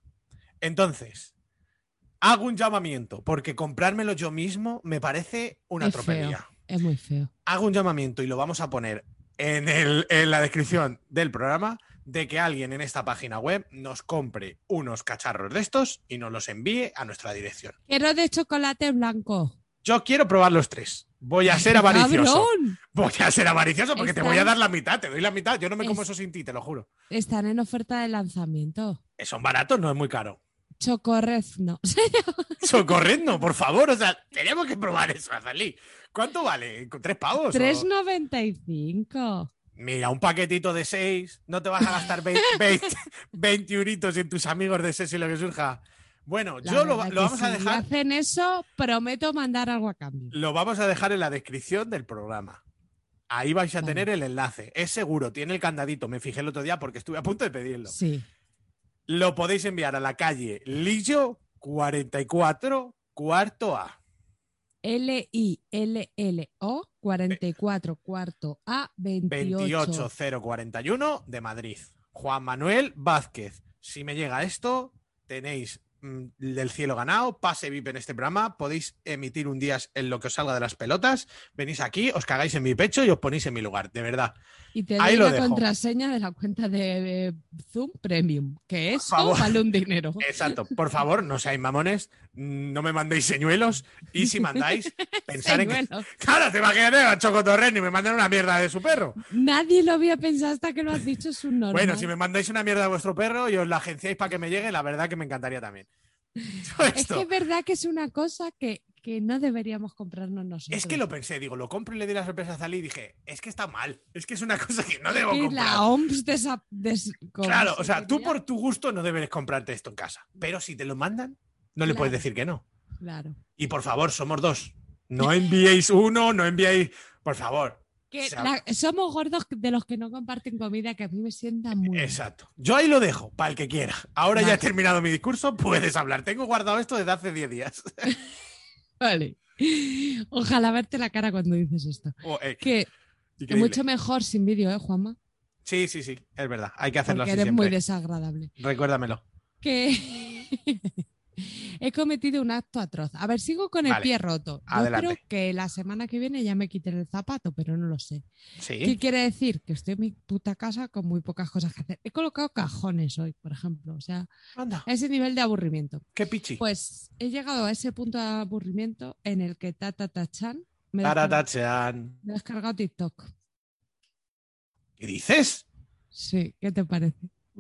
Entonces, hago un llamamiento, porque comprármelo yo mismo me parece una Es tropelía. feo. Es muy feo. Hago un llamamiento y lo vamos a poner en, el, en la descripción del programa de que alguien en esta página web nos compre unos cacharros de estos y nos los envíe a nuestra dirección. Quiero de chocolate blanco. Yo quiero probar los tres. Voy a ser avaricioso. ¡Cabrón! Voy a ser avaricioso porque Están- te voy a dar la mitad. Te doy la mitad. Yo no me como Es- eso sin ti, te lo juro. Están en oferta de lanzamiento. Eh, Son baratos, no es muy caro. Chocorrezno. Socorriendo, por favor. O sea, tenemos que probar eso, Azalí. ¿Cuánto vale? ¿Con ¿Tres pavos? o- tres noventa y cinco. Mira, un paquetito de seis. No te vas a gastar veinte, veinte, veinte euritos en tus amigos de Sexo y lo que surja. Bueno, La yo lo, verdad lo que vamos a si dejar. hacen eso, prometo mandar algo a cambio. Lo vamos a dejar en la descripción del programa. Ahí vais a Vale. tener el enlace. Es seguro, tiene el candadito. Me fijé el otro día porque estuve a punto de pedirlo. Sí. Lo podéis enviar a la calle Lillo cuarenta y cuatro, cuarto A. L I L L O cuarenta y cuatro cuarto A veintiocho. veintiocho cero cuarenta y uno de Madrid. Juan Manuel Vázquez. Si me llega esto, tenéis mm, del cielo ganado, pase V I P en este programa, podéis emitir un día en lo que os salga de las pelotas, venís aquí, os cagáis en mi pecho y os ponéis en mi lugar, de verdad. Y te Ahí doy lo la dejo. contraseña de la cuenta de eh, Zoom Premium, que eso favor. vale un dinero. Exacto, por favor, no seáis mamones, mm, no me mandéis señuelos y si mandáis, pensar en que... Señuelos. Claro, te imaginas a Chocotorren y me mandan una mierda de su perro. Nadie lo había pensado hasta que lo has dicho, es un normal. Bueno, si me mandáis una mierda de vuestro perro y os la agenciáis para que me llegue, la verdad que me encantaría también. Dicho Es esto, que es verdad que es una cosa que, que no deberíamos comprarnos nosotros. es que lo pensé, digo, lo compro y le di la sorpresa a Zalí y dije, es que está mal, es que es una cosa que no debo Y comprar. la O M S desa- des- ¿cómo Claro, se o sea, tú diría? por tu gusto no debes comprarte esto en casa, pero si te lo mandan, no le Claro. puedes decir que no. Claro. Y por favor, somos dos. No enviéis uno, no enviéis, por favor. Que O sea, la- somos gordos de los que no comparten comida, que a mí me sienta muy bien. Exacto. Yo ahí lo dejo, para el que quiera. Ahora ya Vale. he terminado mi discurso, puedes hablar. Tengo guardado esto desde hace diez días. Vale. Ojalá verte la cara cuando dices esto. Oh, eh, Que increíble. mucho mejor sin vídeo, ¿eh, Juanma? Sí, sí, sí, es verdad. Hay que hacerlo Porque así eres muy siempre. desagradable. Recuérdamelo. Que he cometido un acto atroz. A ver, sigo con el Vale. pie roto. Yo Adelante. creo que la semana que viene ya me quiten el zapato, pero no lo sé. ¿Qué Sí. quiere decir? Que estoy en mi puta casa con muy pocas cosas que hacer. He colocado cajones hoy, por ejemplo. O sea, Anda, a ese nivel de aburrimiento. qué pichi. Pues he llegado a ese punto de aburrimiento en el que Tata Tachan me ha descargado, Taratachan. me ha descargado TikTok. ¿Qué dices? Sí, ¿qué te parece?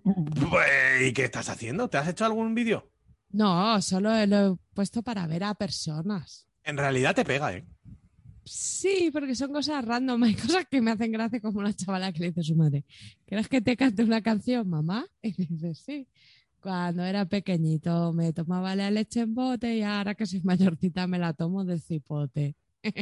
¿Y qué estás haciendo? ¿Te has hecho algún vídeo? No, solo lo he puesto para ver a personas. En realidad te pega, ¿eh? Sí, porque son cosas random. Hay cosas que me hacen gracia, como una chavala que le dice a su madre: ¿quieres que te cante una canción, mamá? Y dice: sí. Cuando era pequeñito me tomaba la leche en bote y ahora que soy mayorcita me la tomo del cipote.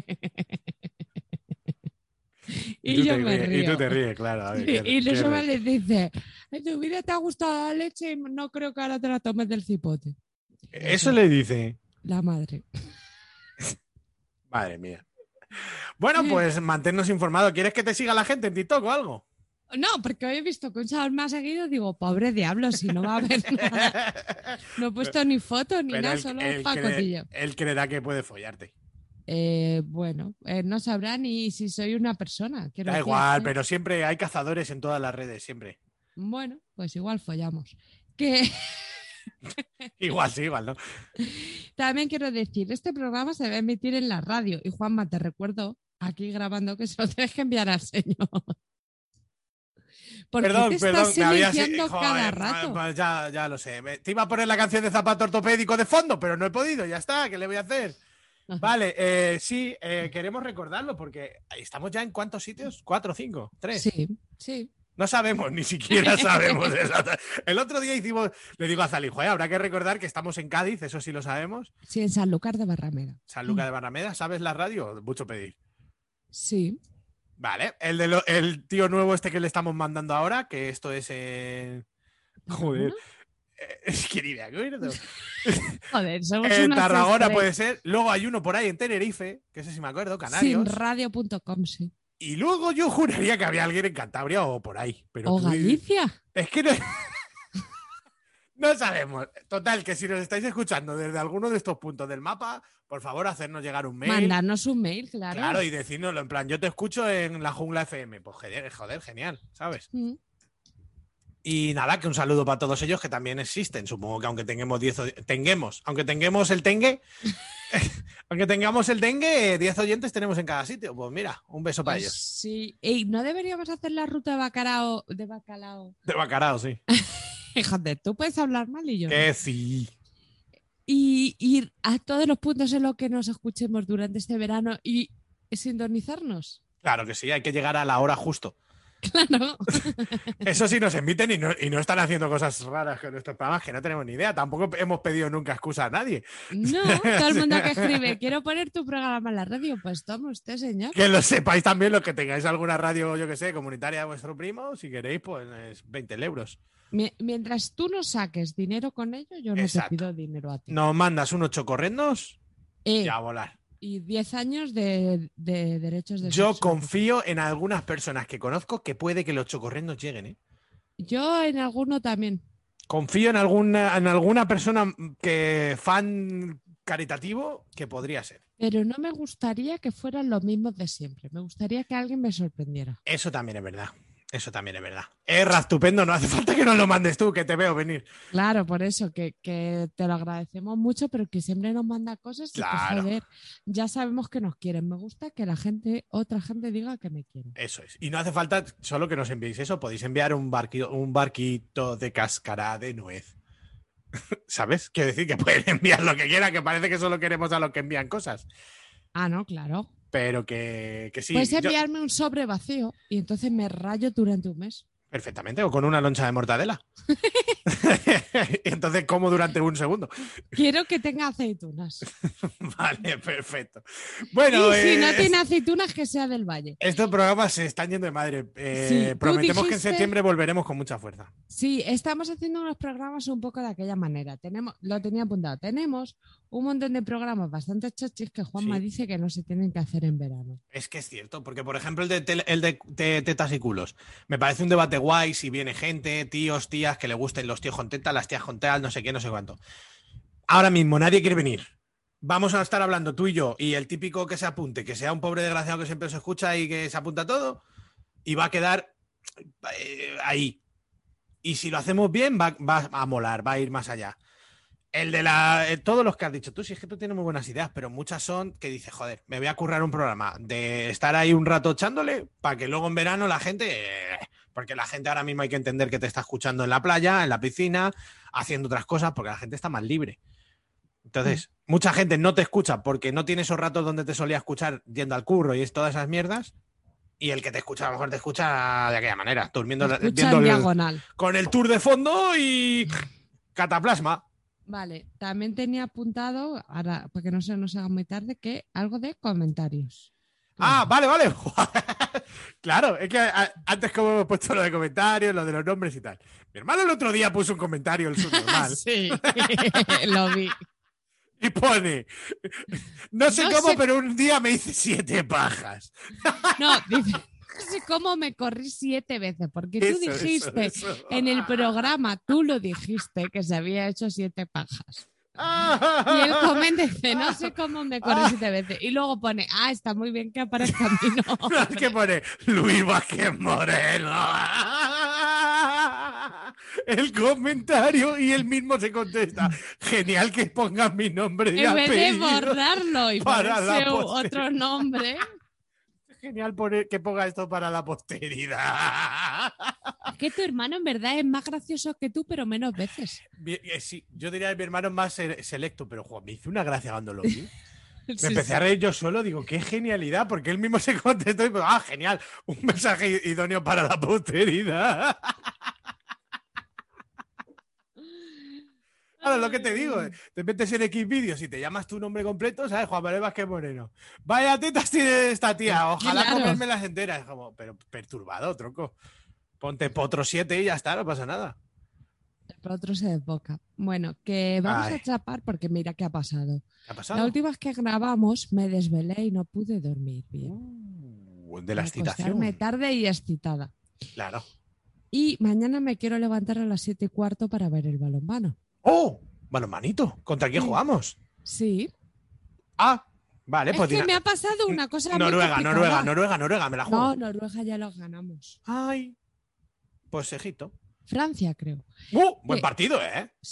y tú yo te me ríes, río. y tú te ríes, claro. a ver, Y, qué- y qué los ríes. le dice: en tu vida te ha gustado la leche y no creo que ahora te la tomes del cipote. Eso le dice. La madre. Madre mía. Bueno, pues manténnos informados. ¿Quieres que te siga la gente en TikTok o algo? No, porque hoy he visto que un chaval me ha seguido, digo, pobre diablo, si no va a haber nada. No he puesto ni fotos ni Pero nada, él, solo él un cree- pacotillo. él creerá que puede follarte. Eh, bueno, eh, no sabrá ni si soy una persona. Quiero Da decir, igual, ¿eh? pero siempre hay cazadores en todas las redes, siempre. Bueno, pues igual follamos. Que Igual, sí, igual, ¿no? también quiero decir, este programa se va a emitir en la radio. Y Juanma, te recuerdo aquí grabando que se lo tienes que enviar al señor. ¿Por qué Perdón, te perdón, estás me había silenciando joder, cada ma- rato? ma- ya, ya lo sé. Me- te iba a poner la canción de Zapato Ortopédico de fondo, pero no he podido, ya está, ¿qué le voy a hacer? Vale, eh, sí, eh, queremos recordarlo porque estamos ya en ¿cuántos sitios? ¿Cuatro, cinco, tres? Sí, sí. No sabemos, ni siquiera sabemos. exacta- El otro día hicimos, le digo a Zali, joder, habrá que recordar que estamos en Cádiz, eso sí lo sabemos. Sí, en Sanlúcar de Barrameda. San Luca de Barrameda, ¿sabes la radio? Mucho pedir. Sí. Vale, el, de lo- el tío nuevo este que le estamos mandando ahora, que esto es en... Joder, eh, es que ni me acuerdo. Joder, somos En unas Tarragona estrellas. puede ser. Luego hay uno por ahí en Tenerife, que ese sí me acuerdo, Canarios. Sinradio punto com, sí. Y luego yo juraría que había alguien en Cantabria o por ahí. Pero O tú- Galicia. Es que no... no sabemos. Total, que si nos estáis escuchando desde alguno de estos puntos del mapa, por favor, hacernos llegar un mail. Mandarnos un mail, claro. Claro, y decírnoslo en plan, yo te escucho en la Jungla F M. Pues joder, joder, genial, ¿sabes? Mm. Y nada, que un saludo para todos ellos que también existen. Supongo que aunque tengamos diez o tengamos, aunque tengamos el tengue, Aunque tengamos el dengue, diez oyentes tenemos en cada sitio. Pues mira, un beso para Pues ellos. sí. Ey, ¿no deberíamos hacer la ruta de bacalao? De bacalao? De bacalao, sí. Fíjate, tú puedes hablar mal y yo no. Que sí. Y ir a todos los puntos en los que nos escuchemos durante este verano y sintonizarnos. Claro que sí, hay que llegar a la hora justo. Claro. Eso sí nos emiten y no, y no están haciendo cosas raras con nuestros programas que no tenemos ni idea. Tampoco hemos pedido nunca excusa a nadie. No, todo el mundo que escribe, quiero poner tu programa en la radio, pues toma usted, señor. Que lo sepáis también los que tengáis alguna radio, yo que sé, comunitaria de vuestro primo, si queréis, pues es veinte euros. Mi- Mientras tú no saques dinero con ello, yo no Exacto. te pido dinero a ti. Nos mandas unos chocorrendos Eh, y a volar. y diez años de, de derechos de Yo sexo. confío en algunas personas que conozco que puede que los chocorrendos lleguen, ¿eh? Yo en alguno también. Confío en alguna, en alguna persona que fan caritativo que podría ser. Pero no me gustaría que fueran los mismos de siempre. Me gustaría que alguien me sorprendiera. Eso también es verdad. Eso también es verdad. Erra, estupendo, no hace falta que nos lo mandes tú, que te veo venir. Claro, por eso, que, que te lo agradecemos mucho, pero que siempre nos manda cosas y Claro. que, joder, ya sabemos que nos quieren. Me gusta que la gente, otra gente diga que me quiere. Eso es. Y no hace falta solo que nos enviéis eso. Podéis enviar un barquito, un barquito de cáscara de nuez. ¿Sabes? Quiero decir que pueden enviar lo que quieran, que parece que solo queremos a los que envían cosas. Ah, no, claro. Pero que, que sí. Puedes yo- enviarme un sobre vacío y entonces me rayo durante un mes. Perfectamente, o con una loncha de mortadela. Y entonces como durante un segundo. Quiero que tenga aceitunas. Vale, perfecto. Bueno, y si eh, no tiene aceitunas, que sea del valle. estos programas se están yendo de madre. Eh, Sí, tú prometemos que en dijiste- septiembre volveremos con mucha fuerza. Sí, estamos haciendo unos programas un poco de aquella manera. Tenemos, lo tenía apuntado. Tenemos un montón de programas bastante chochis que Juanma Sí. dice que no se tienen que hacer en verano. Es que es cierto, porque por ejemplo el de, tel- el de te- tetas y culos. Me parece un debate guay si viene gente, tíos, tías, que le gusten los tíos con tetas, las tías con tetas, no sé qué, no sé cuánto. Ahora mismo nadie quiere venir. Vamos a estar hablando tú y yo y el típico que se apunte, que sea un pobre desgraciado que siempre se escucha y que se apunta a todo y va a quedar eh, ahí. Y si lo hacemos bien va, va a molar, va a ir más allá. El de la. eh, todos los que has dicho tú, si es que tú tienes muy buenas ideas, pero muchas son que dices, joder, me voy a currar un programa de estar ahí un rato echándole para que luego en verano la gente. eh, porque la gente ahora mismo hay que entender que te está escuchando en la playa, en la piscina, haciendo otras cosas, porque la gente está más libre. Entonces, mucha gente no te escucha porque no tiene esos ratos donde te solía escuchar yendo al curro y es todas esas mierdas. Y el que te escucha, a lo mejor te escucha de aquella manera, durmiendo, Escucha viendo en el- diagonal. con el tour de fondo y cataplasma. Vale, también tenía apuntado, ahora para que no se nos haga muy tarde, que algo de comentarios. Ah, vale, vale. Claro, es que a- antes como hemos puesto lo de comentarios, lo de los nombres y tal. Mi hermano el otro día puso un comentario, el subnormal, Sí, lo vi. y pone, no sé No cómo, sé- pero un día me hice siete pajas. No, dice, no sé cómo me corrí siete veces, porque tú Eso, eso, dijiste eso. en el programa, tú lo dijiste, que se había hecho siete pajas. Y él comenta y dice, no sé cómo me corrí siete veces. Y luego pone, ah, está muy bien que aparezca mi No, nombre. es que pone Luis Vázquez Moreno. El comentario y él mismo se contesta. Genial que pongan mi nombre y En vez de apellido. borrarlo y para la ponerse posteridad. otro nombre. Genial poner, que ponga esto para la posteridad. Es que tu hermano en verdad es más gracioso que tú, pero menos veces. Bien, eh, sí, yo diría que mi hermano es más se- selecto, pero Juan, me hizo una gracia cuando lo vi. Me Sí, empecé sí. a reír yo solo, digo, qué genialidad, porque él mismo se contestó y pues, ah, genial, un mensaje idóneo para la posteridad. Claro, lo que te digo, eh, te metes en X vídeos y te llamas tu nombre completo, ¿sabes? Juan Manuel Vázquez Moreno. Vaya tetas tiene esta tía, ojalá Claro. comerme las enteras. Como, pero perturbado, tronco. Ponte Potro siete y ya está, no pasa nada. El otro se desboca. Bueno, que vamos Ay. a chapar porque mira qué ha pasado. ¿Qué ha pasado? La última vez que grabamos me desvelé y no pude dormir bien. Uh, de la Me excitación. acostarme tarde y excitada. Claro. Y mañana me quiero levantar a las siete y cuarto para ver el balonmano. ¡Oh! Bueno, manito, ¿contra quién Sí. jugamos? Sí. Ah, vale, Es pues que dina- me ha pasado una cosa muy Noruega, complicada. Noruega, Noruega, Noruega, me la juego. No, Noruega ya los ganamos. Ay, pues Egipto. Francia, creo. ¡Uh! Buen Sí. partido, ¿eh? Sí.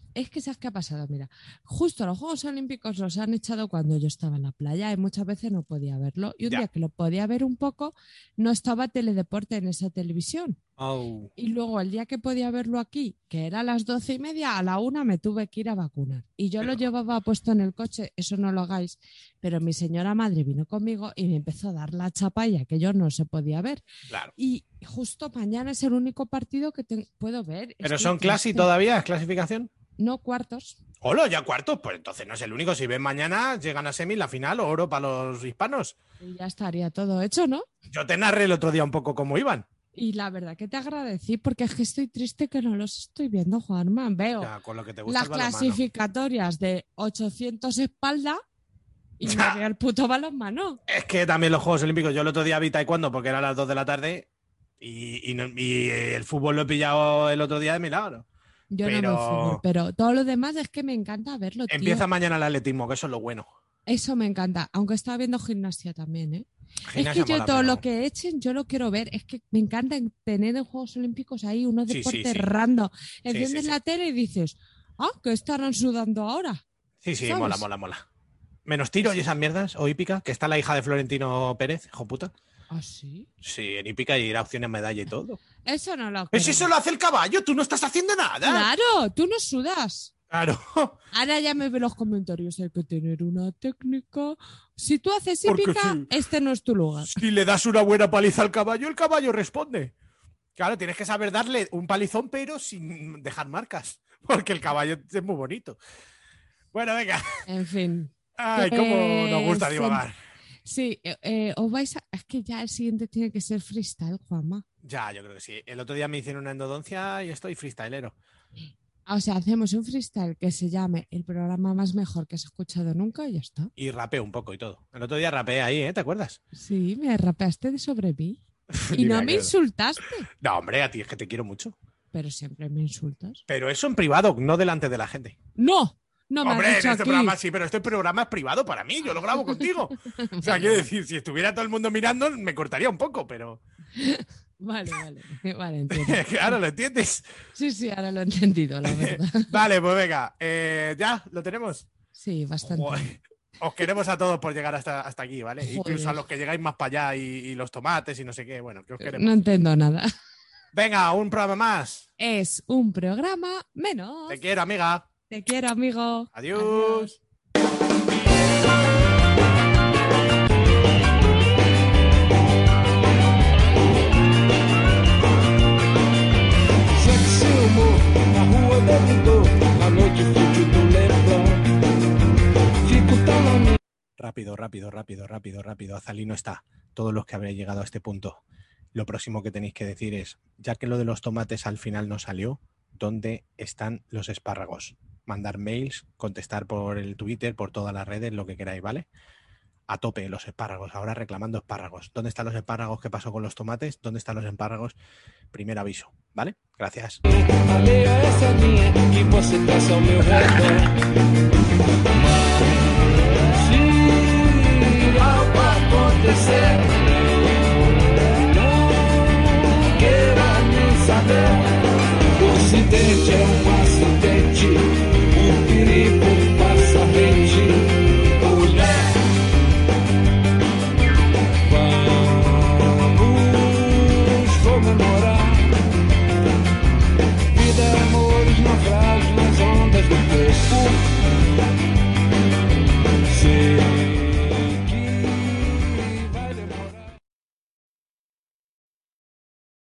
Es que ¿sabes qué ha pasado? Mira, justo los Juegos Olímpicos los han echado cuando yo estaba en la playa y muchas veces no podía verlo. Y un Ya. día que lo podía ver un poco, no estaba Teledeporte en esa televisión. Oh. Y luego el día que podía verlo aquí, que era a las doce y media, a la una me tuve que ir a vacunar. Y yo lo llevaba puesto en el coche, eso no lo hagáis, pero mi señora madre vino conmigo y me empezó a dar la chapalla, que yo no se podía ver. Claro. Y justo mañana es el único partido que te- puedo ver. ¿Pero Estoy son clase triste. todavía? ¿Es clasificación? No, cuartos. Hola, ya cuartos. Pues entonces no es el único. Si ven mañana, llegan a semi, la final, oro para los hispanos. Y ya estaría todo hecho, ¿no? Yo te narré el otro día un poco cómo iban. Y la verdad que te agradecí porque es que estoy triste que no los estoy viendo, Juanma. Veo Ya, con lo que te gusta las el balonmano. clasificatorias de ochocientos espalda y me Ya. veo el puto balonmano. Es que también los Juegos Olímpicos, yo el otro día vi taekwondo porque era a las dos de la tarde y, y no- y el fútbol lo he pillado el otro día de milagro. Yo Pero- no veo fútbol, pero todo lo demás es que me encanta verlo, tío. Empieza mañana el atletismo, que eso es lo bueno. Eso me encanta, aunque estaba viendo gimnasia también, ¿eh? Gimnasia es que yo mola, todo pero- lo que echen, yo lo quiero ver. Es que me encanta tener en Juegos Olímpicos ahí unos Sí, sí, deportes sí. random. sí, Enciendes sí. la tele y dices, ah, ¿qué estarán sudando ahora? Sí, sí, ¿sabes? mola, mola, mola. Menos tiro y esas mierdas, o hípica, que está la hija de Florentino Pérez, hijo puta. ¿Ah, sí? Sí, en hípica y era opción a medalla y todo. Eso no lo Pues creo. eso lo hace el caballo, tú no estás haciendo nada. Claro, tú no sudas. Claro. Ahora ya me ve los comentarios, hay que tener una técnica. Si tú haces Porque hípica, sí. este no es tu lugar. Si le das una buena paliza al caballo, el caballo responde. Claro, tienes que saber darle un palizón, pero sin dejar marcas, porque el caballo es muy bonito. Bueno, venga. En fin. Ay, cómo nos gusta Eh, divagar. Sí, eh, eh, os vais a... Es que ya el siguiente tiene que ser freestyle, Juanma. Ya, yo creo que sí. El otro día me hicieron una endodoncia y estoy freestylero. O sea, hacemos un freestyle que se llame el programa más mejor que has escuchado nunca y ya está. Y rapeo un poco y todo. El otro día rapeé ahí, ¿eh? ¿Te acuerdas? Sí, me rapeaste de sobre mí. Ni Y no me me acuerdo. insultaste. No, hombre, a ti es que te quiero mucho. Pero siempre me insultas. Pero eso en privado, no delante de la gente. ¡No! No me Hombre, has en dicho este aquí. programa sí, pero este programa es privado para mí, yo lo grabo contigo. O sea, quiero decir, si estuviera todo el mundo mirando, me cortaría un poco, pero. Vale, vale. Vale, entiendo. Claro, ¿lo entiendes? Sí, sí, ahora lo he entendido, la verdad. Vale, pues venga, eh, ya, lo tenemos. Sí, bastante. Joder. Os queremos a todos por llegar hasta, hasta aquí, ¿vale? Joder. Incluso a los que llegáis más para allá y, y los tomates y no sé qué, bueno, que os queremos. No entiendo nada. Venga, un programa más. Es un programa menos. Te quiero, amiga. Te quiero, amigo. Adiós. Sexy humor na rua do Vitor, na noite fútil do Leblon. Fico tão na minha. Rápido, rápido, rápido, rápido, rápido. Azalino está. Todos los que habréis llegado a este punto. Lo próximo que tenéis que decir es, ya que lo de los tomates al final no salió, ¿dónde están los espárragos? Mandar mails, contestar por el Twitter, por todas las redes, lo que queráis, ¿vale? A tope, los espárragos. Ahora reclamando espárragos. ¿Dónde están los espárragos? ¿Qué pasó con los tomates? ¿Dónde están los espárragos? Primer aviso, ¿vale? Gracias. Alheia a essa linha que você traça ao meu redor. Se algo acontecer, não queira nem saber. O ocidente é um